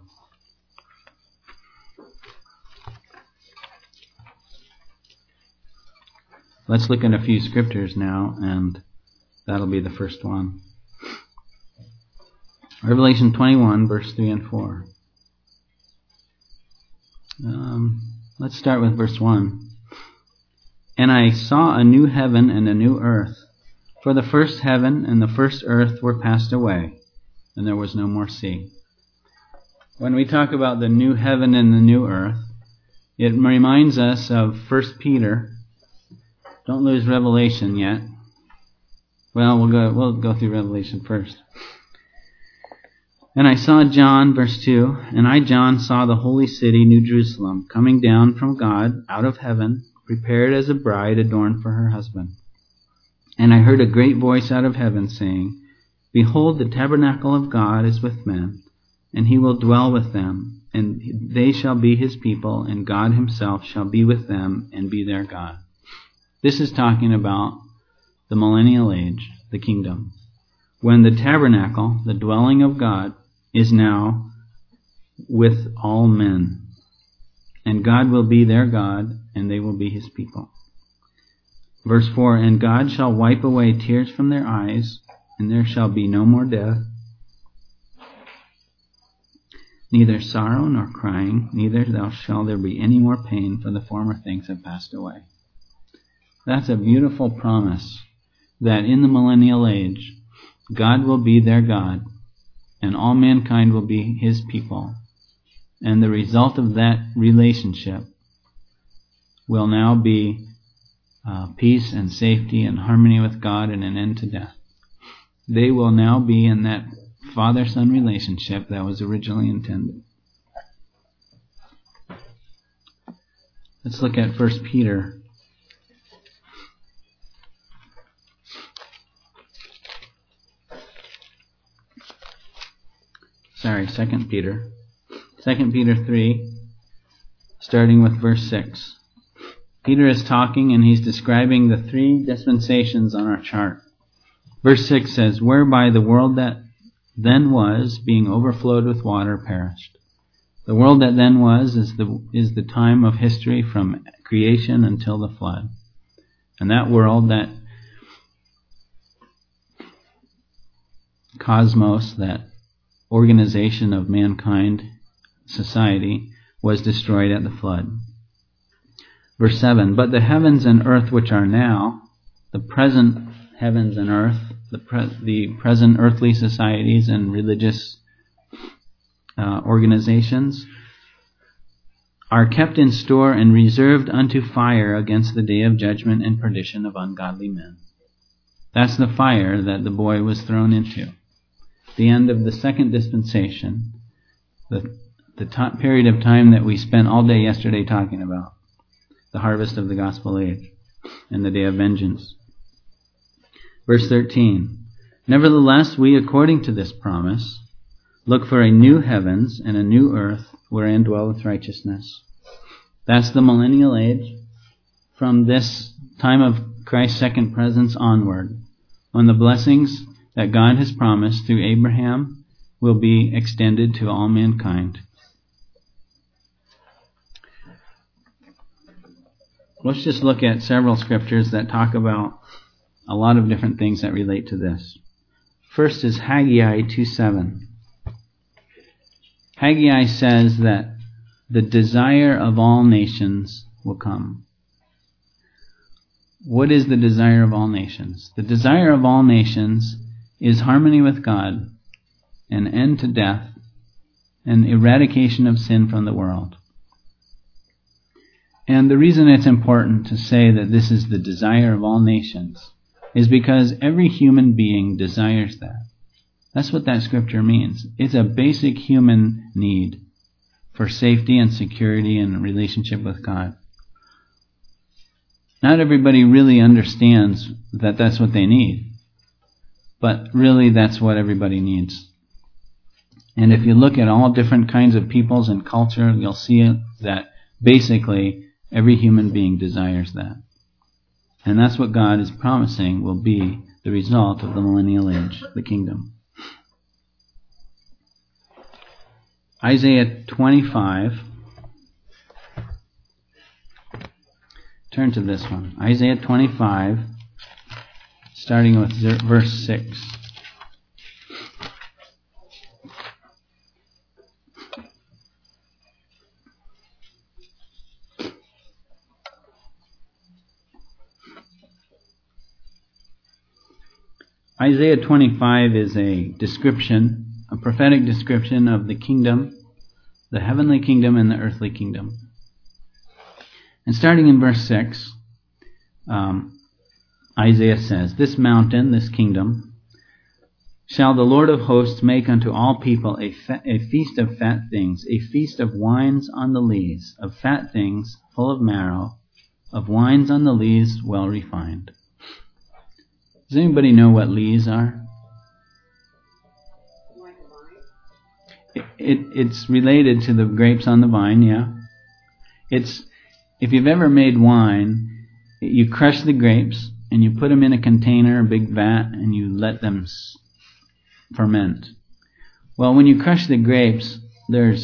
Let's look at a few scriptures now, and that'll be the first one. Revelation twenty-one, verse three and four. Um, let's start with verse one. "And I saw a new heaven and a new earth, for the first heaven and the first earth were passed away, and there was no more sea." When we talk about the new heaven and the new earth, it reminds us of First Peter. Don't lose Revelation yet. Well, we'll go we'll go through Revelation first. "And I saw John," verse two, "and I, John, saw the holy city, New Jerusalem, coming down from God out of heaven, prepared as a bride adorned for her husband. And I heard a great voice out of heaven saying, Behold, the tabernacle of God is with men, and he will dwell with them, and they shall be his people, and God himself shall be with them and be their God." This is talking about the millennial age, the kingdom, when the tabernacle, the dwelling of God, is now with all men. And God will be their God, and they will be his people. Verse four, and God shall wipe away tears from their eyes, and there shall be no more death, neither sorrow nor crying, neither shall there be any more pain, for the former things have passed away. That's a beautiful promise that in the millennial age, God will be their God, and all mankind will be his people. And the result of that relationship will now be uh, peace and safety and harmony with God and an end to death. They will now be in that father-son relationship that was originally intended. Let's look at First Peter. Sorry, Second Peter. Second Peter three, starting with verse six. Peter is talking and he's describing the three dispensations on our chart. Verse six says, whereby the world that then was, being overflowed with water, perished. The world that then was is the is the time of history from creation until the flood. And that world, that cosmos, that organization of mankind, society, was destroyed at the flood. Verse seven, but the heavens and earth which are now, the present heavens and earth, the, pre- the present earthly societies and religious uh, organizations, are kept in store and reserved unto fire against the day of judgment and perdition of ungodly men. That's the fire that the boy was thrown into. The end of the second dispensation, the the t- period of time that we spent all day yesterday talking about, the harvest of the gospel age and the day of vengeance. Verse thirteen, nevertheless, we, according to this promise, look for a new heavens and a new earth wherein dwelleth righteousness. That's the millennial age, from this time of Christ's second presence onward, when the blessings that God has promised through Abraham will be extended to all mankind. Let's just look at several scriptures that talk about a lot of different things that relate to this. First is Haggai two seven. Haggai says that the desire of all nations will come. What is the desire of all nations? The desire of all nations is harmony with God, an end to death, and eradication of sin from the world. And the reason it's important to say that this is the desire of all nations is because every human being desires that. That's what that scripture means. It's a basic human need for safety and security and relationship with God. Not everybody really understands that that's what they need, but really that's what everybody needs. And if you look at all different kinds of peoples and culture, you'll see that basically every human being desires that. And that's what God is promising will be the result of the millennial age, the kingdom. Isaiah twenty-five. Turn to this one. Isaiah twenty-five, starting with verse six. Isaiah twenty-five is a description, a prophetic description of the kingdom, the heavenly kingdom and the earthly kingdom. And starting in verse six, um, Isaiah says, this mountain, this kingdom, shall the Lord of hosts make unto all people a, fe- a feast of fat things, a feast of wines on the lees, of fat things full of marrow, of wines on the lees well refined. Does anybody know what lees are? Like a vine? It, it, it's related to the grapes on the vine, yeah. It's, if you've ever made wine, you crush the grapes and you put them in a container, a big vat, and you let them ferment. Well, when you crush the grapes, there's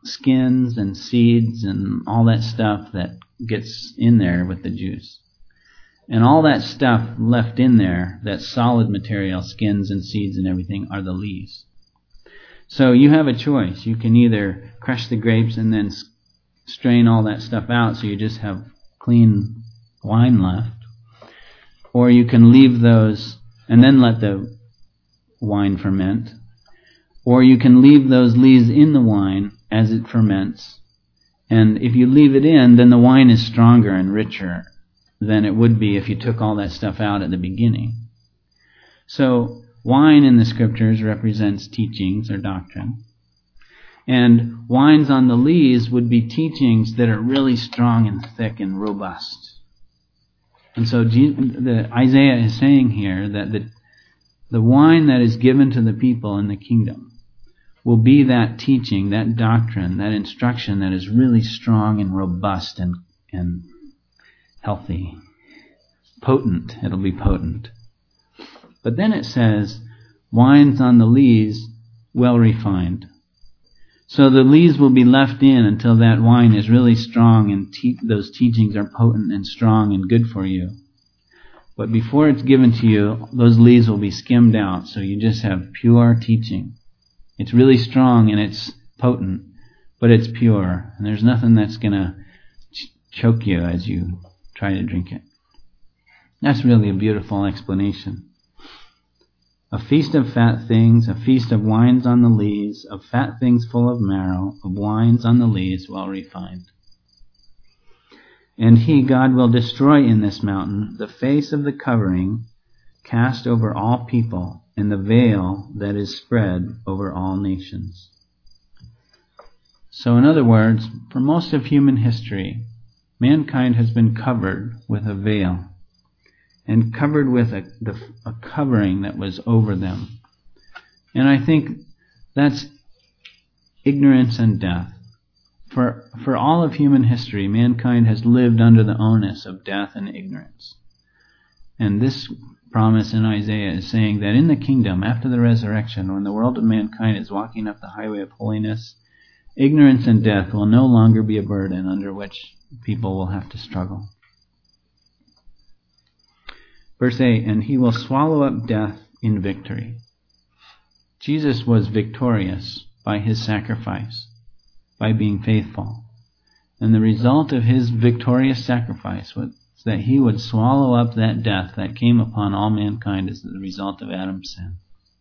skins and seeds and all that stuff that gets in there with the juice. And all that stuff left in there, that solid material, skins and seeds and everything, are the leaves. So you have a choice. You can either crush the grapes and then strain all that stuff out so you just have clean wine left, or you can leave those and then let the wine ferment, or you can leave those leaves in the wine as it ferments, and if you leave it in, then the wine is stronger and richer than it would be if you took all that stuff out at the beginning. So wine in the scriptures represents teachings or doctrine, and wines on the leaves would be teachings that are really strong and thick and robust. And so the, Isaiah is saying here that the, the wine that is given to the people in the kingdom will be that teaching, that doctrine, that instruction that is really strong and robust and, and healthy. Potent. It'll be potent. But then it says, wines on the lees, well refined. So the lees will be left in until that wine is really strong and te- those teachings are potent and strong and good for you. But before it's given to you, those lees will be skimmed out, so you just have pure teaching. It's really strong and it's potent, but it's pure. And there's nothing that's going to ch- choke you as you try to drink it. That's really a beautiful explanation. A feast of fat things, a feast of wines on the lees, of fat things full of marrow, of wines on the lees well refined. And he, God, will destroy in this mountain the face of the covering cast over all people, and the veil that is spread over all nations. So in other words, for most of human history, mankind has been covered with a veil, and covered with a, the, a covering that was over them. And I think that's ignorance and death. For, for all of human history, mankind has lived under the onus of death and ignorance. And this promise in Isaiah is saying that in the kingdom, after the resurrection, when the world of mankind is walking up the highway of holiness, ignorance and death will no longer be a burden under which people will have to struggle. Verse eight, and he will swallow up death in victory. Jesus was victorious by his sacrifice, by being faithful. And the result of his victorious sacrifice was that he would swallow up that death that came upon all mankind as the result of Adam's sin.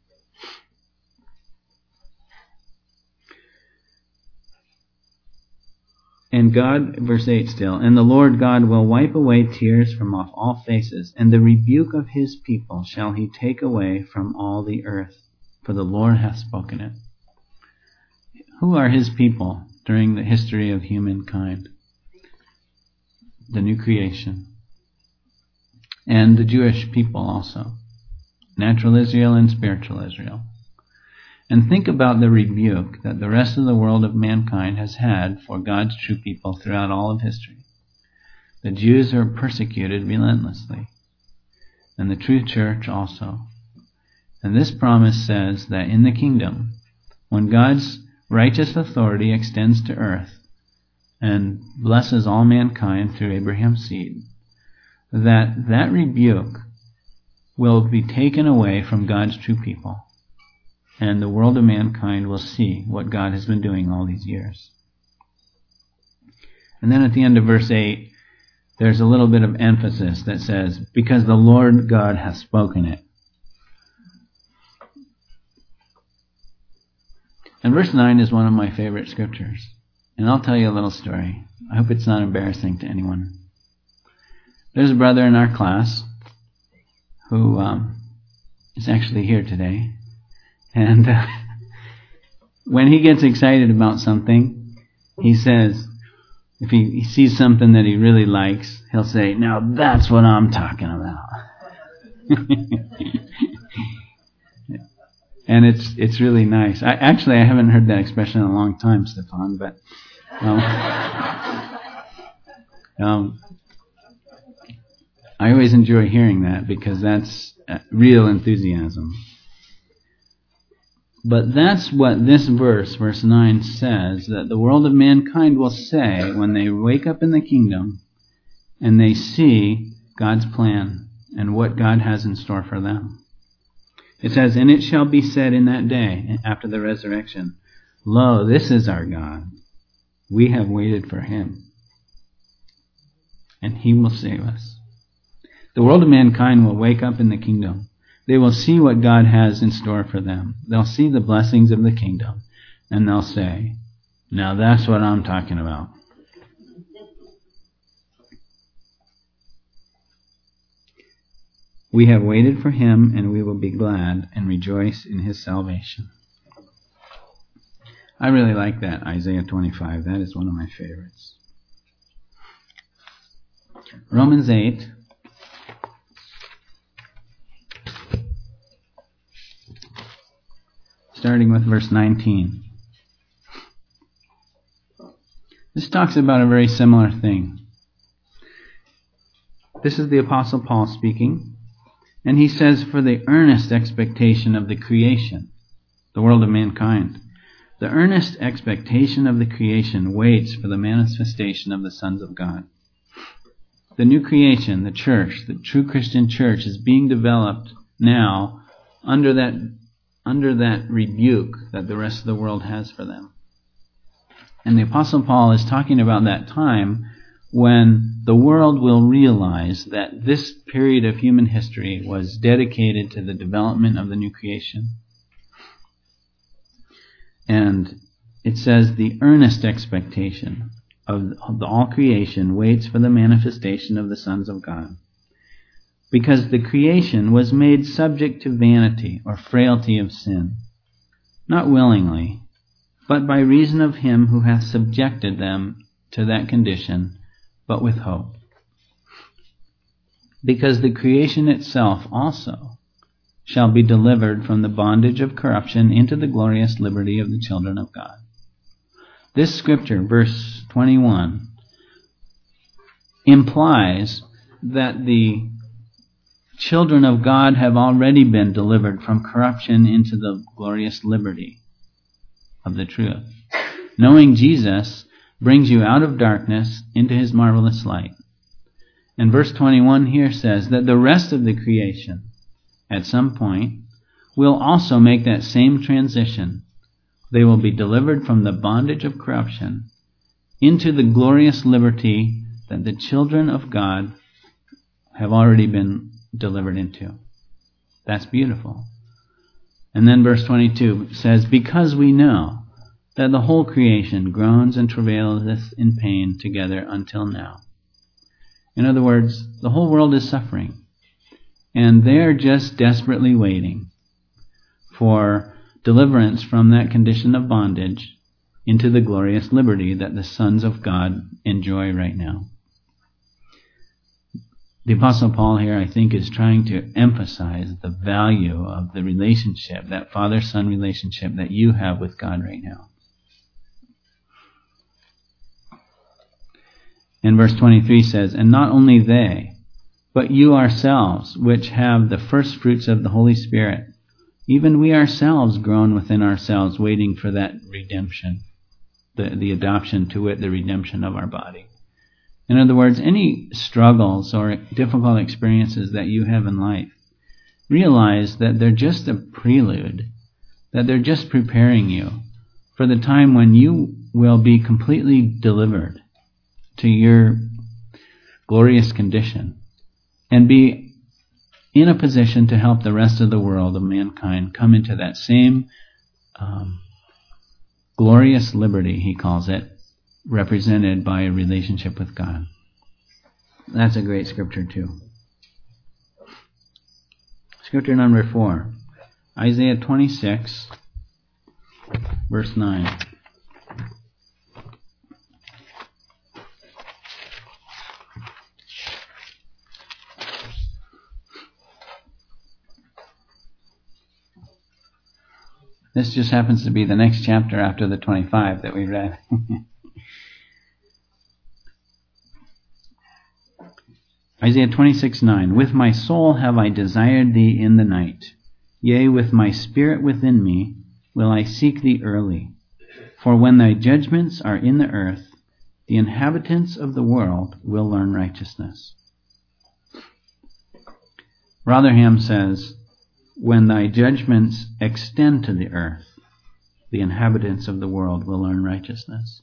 And God, verse eight still, and the Lord God will wipe away tears from off all faces, and the rebuke of his people shall he take away from all the earth, for the Lord hath spoken it. Who are his people during the history of humankind? The new creation. And the Jewish people also. Natural Israel and spiritual Israel. And think about the rebuke that the rest of the world of mankind has had for God's true people throughout all of history. The Jews are persecuted relentlessly, and the true church also. And this promise says that in the kingdom, when God's righteous authority extends to earth and blesses all mankind through Abraham's seed, that that rebuke will be taken away from God's true people. And the world of mankind will see what God has been doing all these years. And then at the end of verse eight, there's a little bit of emphasis that says, because the Lord God hath spoken it. And verse nine is one of my favorite scriptures. And I'll tell you a little story. I hope it's not embarrassing to anyone. There's a brother in our class who um, is actually here today. And uh, when he gets excited about something, he says, if he, he sees something that he really likes, he'll say, now that's what I'm talking about. And it's it's really nice. I, actually, I haven't heard that expression in a long time, Stefan, but um, um, I always enjoy hearing that because that's real enthusiasm. But that's what this verse, verse nine, says, that the world of mankind will say when they wake up in the kingdom and they see God's plan and what God has in store for them. It says, "And it shall be said in that day, after the resurrection, Lo, this is our God. We have waited for Him, and He will save us." The world of mankind will wake up in the kingdom. They will see what God has in store for them. They'll see the blessings of the kingdom, and they'll say, "Now that's what I'm talking about." We have waited for Him, and we will be glad and rejoice in His salvation. I really like that, Isaiah twenty-five. That is one of my favorites. Romans eight. Starting with verse nineteen. This talks about a very similar thing. This is the Apostle Paul speaking. And he says, "For the earnest expectation of the creation," the world of mankind, "the earnest expectation of the creation waits for the manifestation of the sons of God." The new creation, the church, the true Christian church, is being developed now under that, under that rebuke that the rest of the world has for them. And the Apostle Paul is talking about that time when the world will realize that this period of human history was dedicated to the development of the new creation. And it says, "The earnest expectation of all creation waits for the manifestation of the sons of God. Because the creation was made subject to vanity or frailty of sin, not willingly, but by reason of Him who hath subjected them to that condition, but with hope. Because the creation itself also shall be delivered from the bondage of corruption into the glorious liberty of the children of God." This scripture, verse twenty-one, implies that the children of God have already been delivered from corruption into the glorious liberty of the truth. Knowing Jesus brings you out of darkness into His marvelous light. And verse twenty-one here says that the rest of the creation, at some point, will also make that same transition. They will be delivered from the bondage of corruption into the glorious liberty that the children of God have already been delivered into. That's beautiful. And then verse twenty-two says, "Because we know that the whole creation groans and travaileth in pain together until now." In other words, the whole world is suffering, and they're just desperately waiting for deliverance from that condition of bondage into the glorious liberty that the sons of God enjoy right now. The Apostle Paul here, I think, is trying to emphasize the value of the relationship, that father-son relationship that you have with God right now. And verse twenty-three says, "And not only they, but you ourselves, which have the first fruits of the Holy Spirit, even we ourselves groan within ourselves, waiting for that redemption, the, the adoption to it, the redemption of our body." In other words, any struggles or difficult experiences that you have in life, realize that they're just a prelude, that they're just preparing you for the time when you will be completely delivered to your glorious condition and be in a position to help the rest of the world of mankind come into that same um, glorious liberty, he calls it, represented by a relationship with God. That's a great scripture too. Scripture number four, Isaiah twenty-six, verse nine. This just happens to be the next chapter after the twenty-five that we read. Isaiah twenty-six nine. "With my soul have I desired thee in the night. Yea, with my spirit within me will I seek thee early. For when thy judgments are in the earth, the inhabitants of the world will learn righteousness. Rotherham says, when thy judgments extend to the earth, the inhabitants of the world will learn righteousness.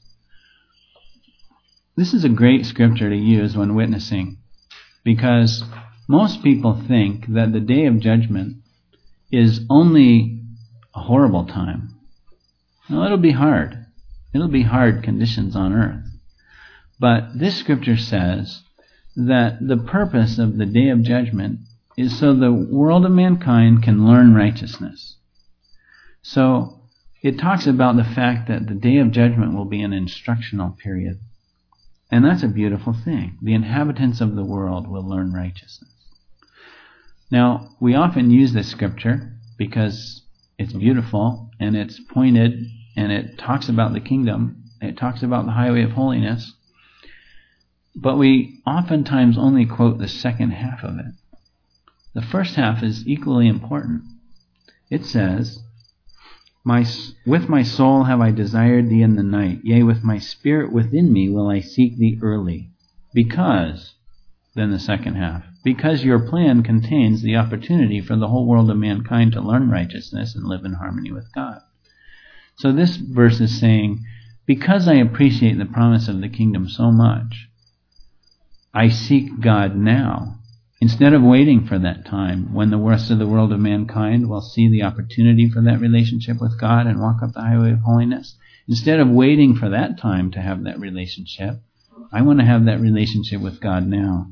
This is a great scripture to use when witnessing, because most people think that the day of judgment is only a horrible time. Well, it'll be hard. It'll be hard conditions on earth. But this scripture says that the purpose of the day of judgment is so the world of mankind can learn righteousness. So it talks about the fact that the day of judgment will be an instructional period. And that's a beautiful thing. The inhabitants of the world will learn righteousness. Now, we often use this scripture because it's beautiful and it's pointed and it talks about the kingdom. It talks about the highway of holiness. But we oftentimes only quote the second half of it. The first half is equally important. It says, My, with my soul have I desired thee in the night, yea, with my spirit within me will I seek thee early. Because, then the second half, because your plan contains the opportunity for the whole world of mankind to learn righteousness and live in harmony with God. So this verse is saying, because I appreciate the promise of the kingdom so much, I seek God now, instead of waiting for that time when the rest of the world of mankind will see the opportunity for that relationship with God and walk up the highway of holiness. Instead of waiting for that time to have that relationship, I want to have that relationship with God now.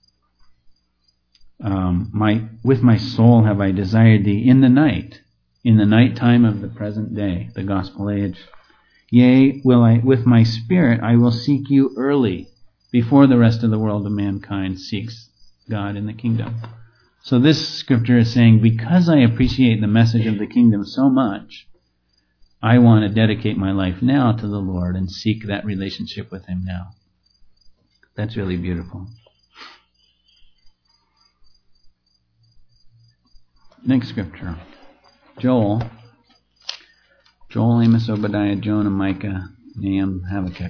Um, my with my soul have I desired thee in the night, in the night time of the present day, the gospel age. Yea, will I with my spirit I will seek you early, before the rest of the world of mankind seeks God in the kingdom. So this scripture is saying, because I appreciate the message of the kingdom so much, I want to dedicate my life now to the Lord and seek that relationship with Him now. That's really beautiful. Next scripture. Joel. Joel, Amos, Obadiah, Jonah, Micah, Nahum, Habakkuk.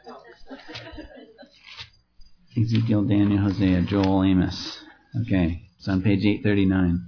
Ezekiel, Daniel, Hosea, Joel, Amos. Okay, it's on page eight thirty-nine.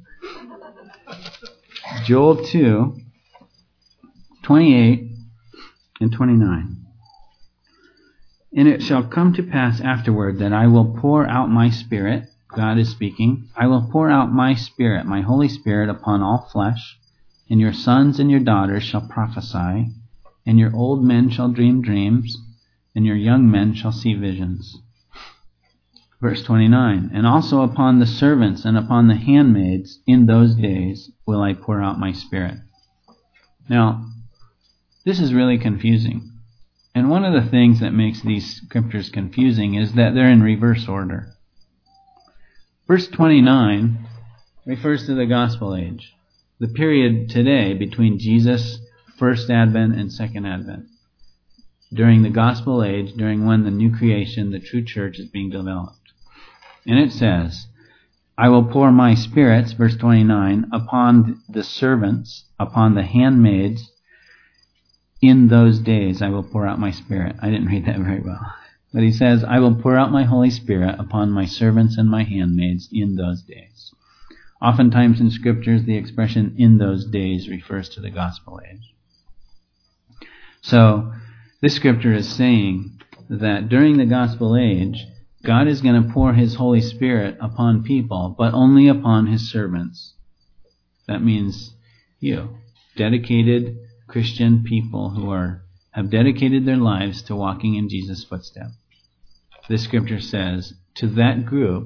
Joel two, twenty-eight and twenty-nine. And it shall come to pass afterward that I will pour out my Spirit, God is speaking, I will pour out my Spirit, my Holy Spirit, upon all flesh, and your sons and your daughters shall prophesy, and your old men shall dream dreams, and your young men shall see visions. Verse twenty-nine, and also upon the servants and upon the handmaids in those days will I pour out my Spirit. Now, this is really confusing. And one of the things that makes these scriptures confusing is that they're in reverse order. Verse twenty-nine refers to the gospel age, the period today between Jesus' first advent and second advent. During the gospel age, during when the new creation, the true church, is being developed. And it says, I will pour my spirits, verse twenty-nine, upon the servants, upon the handmaids. In those days I will pour out my Spirit. I didn't read that very well. But he says, I will pour out my Holy Spirit upon my servants and my handmaids in those days. Oftentimes in scriptures, the expression in those days refers to the gospel age. So, this scripture is saying that during the gospel age, God is going to pour His Holy Spirit upon people, but only upon His servants. That means you, dedicated Christian people who are have dedicated their lives to walking in Jesus' footsteps. This scripture says, to that group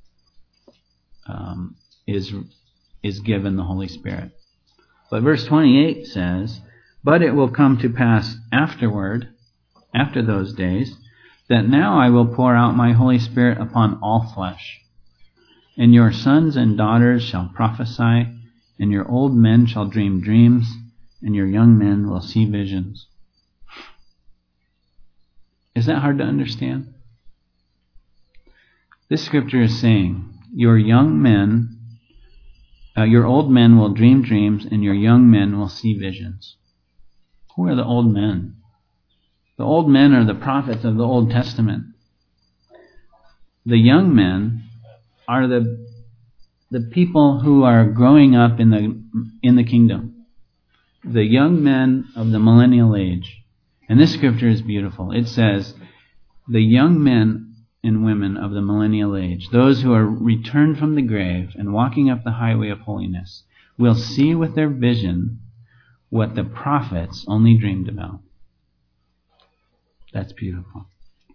um, is is given the Holy Spirit. But verse twenty-eight says, but it will come to pass afterward, after those days, that now I will pour out my Holy Spirit upon all flesh. And your sons and daughters shall prophesy, and your old men shall dream dreams, and your young men will see visions. Is that hard to understand? This scripture is saying, your young men, Uh, your old men will dream dreams, and your young men will see visions. Who are the old men? The old men are the prophets of the Old Testament. The young men are the the people who are growing up in the in the kingdom. The young men of the millennial age. And this scripture is beautiful. It says, the young men and women of the millennial age, those who are returned from the grave and walking up the highway of holiness, will see with their vision what the prophets only dreamed about. That's beautiful.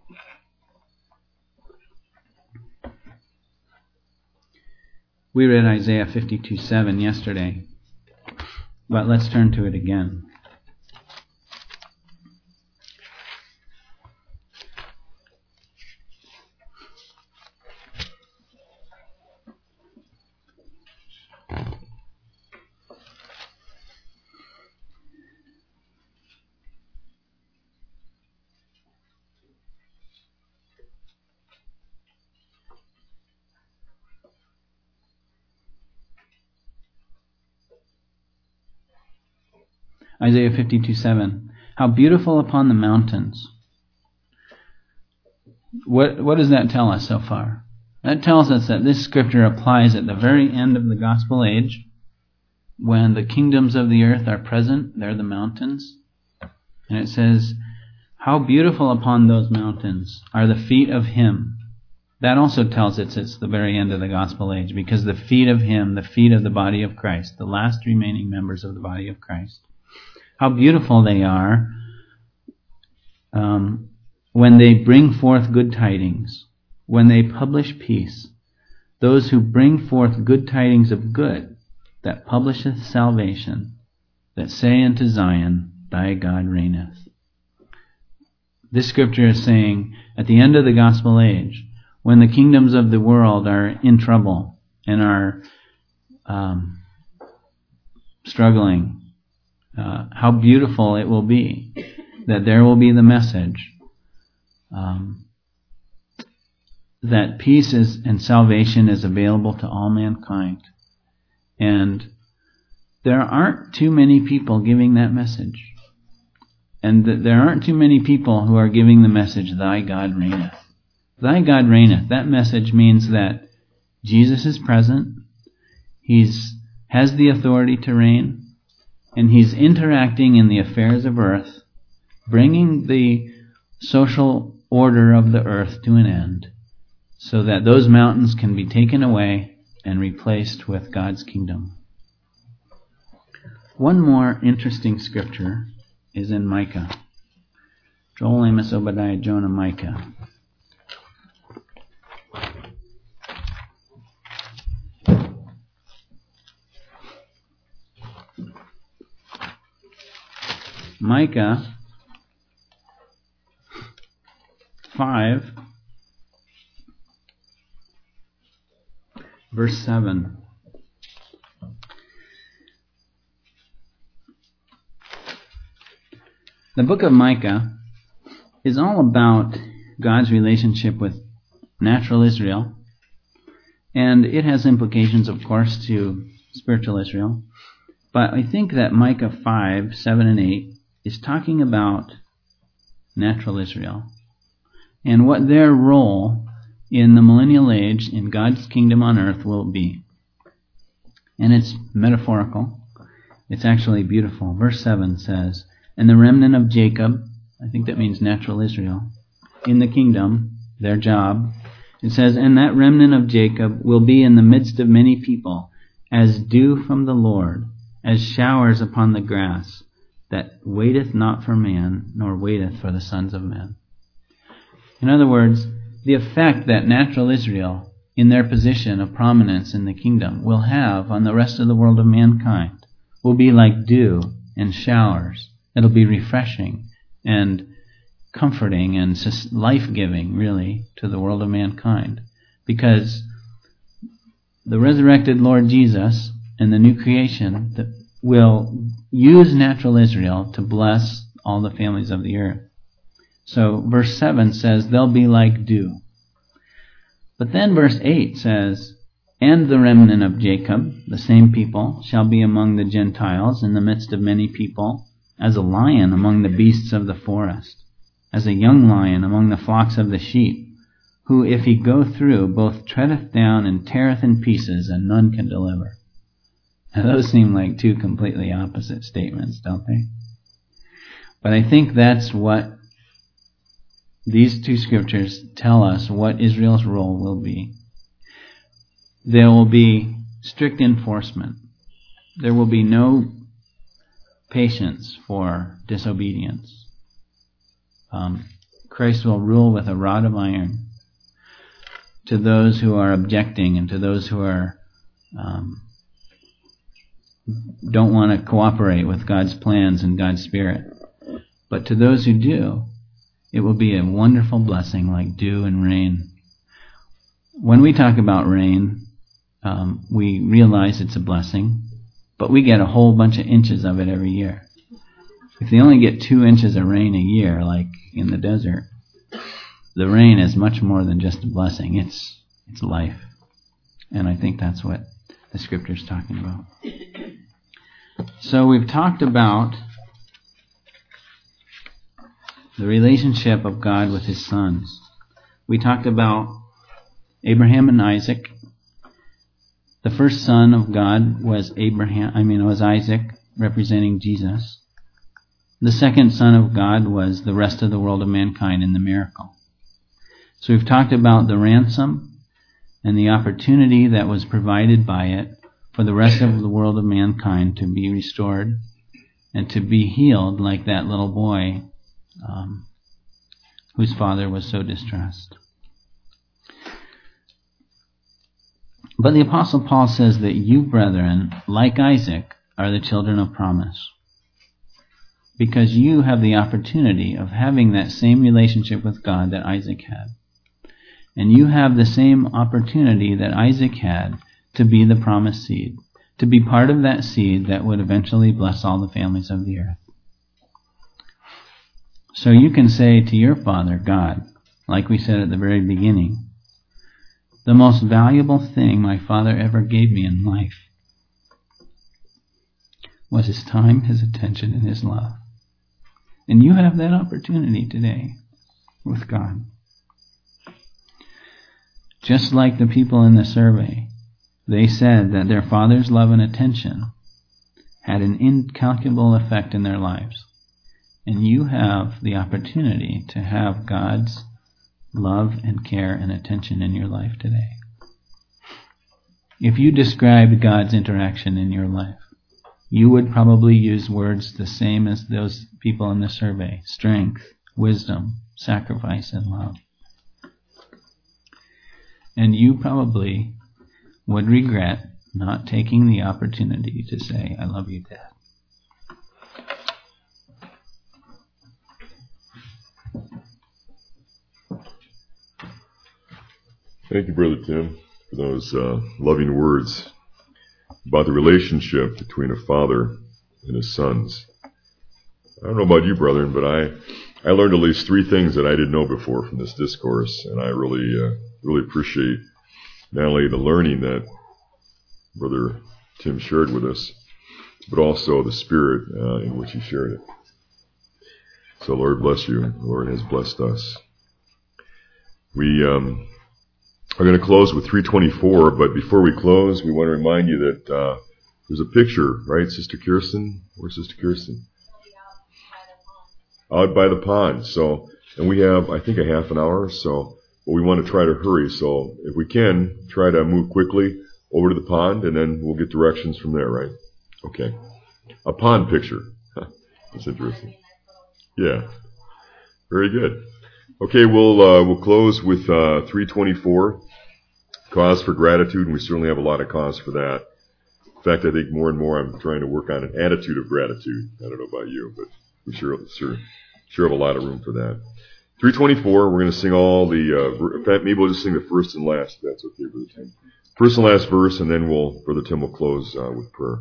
We read Isaiah fifty-two seven yesterday, but let's turn to it again. Isaiah fifty-two seven. How beautiful upon the mountains. What, what does that tell us so far? That tells us that this scripture applies at the very end of the gospel age, when the kingdoms of the earth are present. They're the mountains. And it says, how beautiful upon those mountains are the feet of him. That also tells us it's the very end of the gospel age, because the feet of him, the feet of the body of Christ, the last remaining members of the body of Christ, how beautiful they are um, when they bring forth good tidings, when they publish peace. Those who bring forth good tidings of good, that publisheth salvation, that say unto Zion, thy God reigneth. This scripture is saying, at the end of the gospel age, when the kingdoms of the world are in trouble and are um, struggling, Uh, how beautiful it will be that there will be the message um, that peace is and salvation is available to all mankind. And there aren't too many people giving that message. And th- there aren't too many people who are giving the message, thy God reigneth. Thy God reigneth. That message means that Jesus is present. He's has the authority to reign. And he's interacting in the affairs of earth, bringing the social order of the earth to an end, so that those mountains can be taken away and replaced with God's kingdom. One more interesting scripture is in Micah. Joel, Amos, Obadiah, Jonah, Micah. Micah five, verse seven. The book of Micah is all about God's relationship with natural Israel, and it has implications, of course, to spiritual Israel. But I think that Micah five, seven, and eight is talking about natural Israel and what their role in the millennial age in God's kingdom on earth will be. And it's metaphorical. It's actually beautiful. Verse seven says, and the remnant of Jacob, I think that means natural Israel, in the kingdom, their job, it says, and that remnant of Jacob will be in the midst of many people, as dew from the Lord, as showers upon the grass, that waiteth not for man, nor waiteth for the sons of men. In other words, the effect that natural Israel, in their position of prominence in the kingdom, will have on the rest of the world of mankind will be like dew and showers. It'll be refreshing and comforting and life-giving, really, to the world of mankind. Because the resurrected Lord Jesus and the new creation that will use natural Israel to bless all the families of the earth. So verse seven says, they'll be like dew. But then verse eight says, And the remnant of Jacob, the same people, shall be among the Gentiles in the midst of many people, as a lion among the beasts of the forest, as a young lion among the flocks of the sheep, who, if he go through, both treadeth down and teareth in pieces, and none can deliver. Now those seem like two completely opposite statements, don't they? But I think that's what these two scriptures tell us what Israel's role will be. There will be strict enforcement. There will be no patience for disobedience. Um, Christ will rule with a rod of iron to those who are objecting and to those who are um, don't want to cooperate with God's plans and God's Spirit. But to those who do, it will be a wonderful blessing like dew and rain. When we talk about rain, um, we realize it's a blessing, but we get a whole bunch of inches of it every year. If they only get two inches of rain a year, like in the desert, the rain is much more than just a blessing. It's it's life. And I think that's what the Scripture's talking about. So we've talked about the relationship of God with His sons. We talked about Abraham and Isaac. The first son of God was Abraham, I mean, was Isaac, representing Jesus. The second son of God was the rest of the world of mankind in the miracle. So we've talked about the ransom and the opportunity that was provided by it for the rest of the world of mankind to be restored and to be healed like that little boy um, whose father was so distressed. But the Apostle Paul says that you, brethren, like Isaac, are the children of promise, because you have the opportunity of having that same relationship with God that Isaac had. And you have the same opportunity that Isaac had to be the promised seed, to be part of that seed that would eventually bless all the families of the earth. So you can say to your Father, God, like we said at the very beginning, the most valuable thing my Father ever gave me in life was His time, His attention, and His love. And you have that opportunity today with God. Just like the people in the survey, they said that their Father's love and attention had an incalculable effect in their lives. And you have the opportunity to have God's love and care and attention in your life today. If you described God's interaction in your life, you would probably use words the same as those people in the survey: strength, wisdom, sacrifice, and love. And you probably would regret not taking the opportunity to say, I love you, Dad. Thank you, Brother Tim, for those uh, loving words about the relationship between a father and his sons. I don't know about you, brethren, but I, I learned at least three things that I didn't know before from this discourse, and I really, uh, really appreciate not only the learning that Brother Tim shared with us, but also the spirit uh, in which he shared it. So, Lord bless you. The Lord has blessed us. We um, are going to close with three twenty-four, but before we close, we want to remind you that uh, there's a picture, right, Sister Kirsten? Where's Sister Kirsten? Out by the pond. So, and we have, I think, a half an hour, so but we want to try to hurry. So, if we can, try to move quickly over to the pond, and then we'll get directions from there, right? Okay. A pond picture. That's interesting. Yeah. Very good. Okay, we'll uh, we'll close with uh, three twenty-four, cause for gratitude, and we certainly have a lot of cause for that. In fact, I think more and more I'm trying to work on an attitude of gratitude. I don't know about you, but we sure sure sure have a lot of room for that. three twenty-four, we're going to sing all the. Uh, in fact, maybe we'll just sing the first and last. If that's okay, Brother Tim. First and last verse, and then we'll Brother Tim will close uh, with prayer.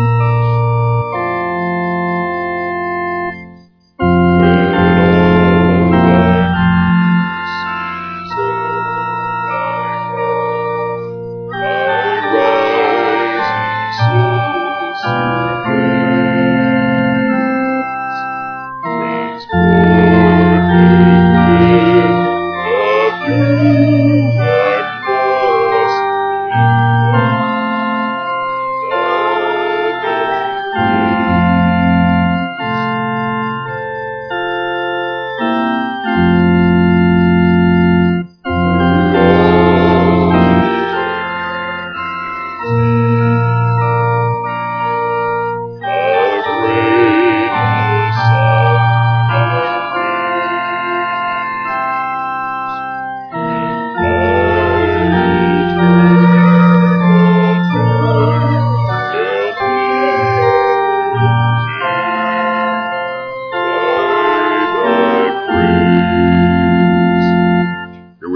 When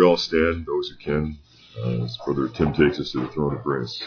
all stand, those who can, uh, as Brother Tim takes us to the throne of grace.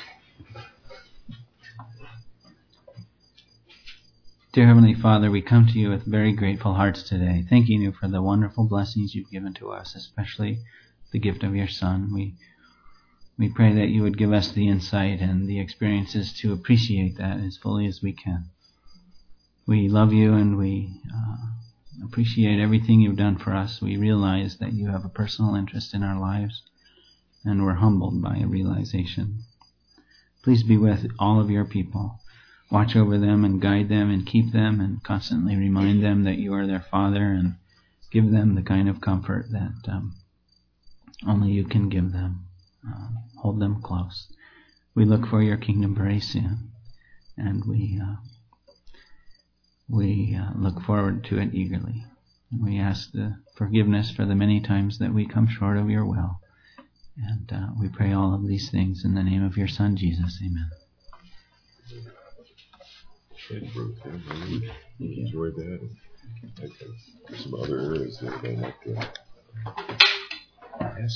Dear Heavenly Father, we come to you with very grateful hearts today, thanking you for the wonderful blessings you've given to us, especially the gift of your Son. We we pray that you would give us the insight and the experiences to appreciate that as fully as we can. We love you and we uh, appreciate everything you've done for us. We realize that you have a personal interest in our lives, and we're humbled by a realization. Please be with all of your people. Watch over them and guide them and keep them and constantly remind them that you are their Father, and give them the kind of comfort that um, only you can give them. Uh, hold them close. We look for your kingdom very soon, and we uh, we uh, look forward to it eagerly. We ask the forgiveness for the many times that we come short of your will, and uh, we pray all of these things in the name of your Son, Jesus. Amen. Thank you, Brother Tim. Really, really enjoyed that. And I think there's some other areas that I'd like to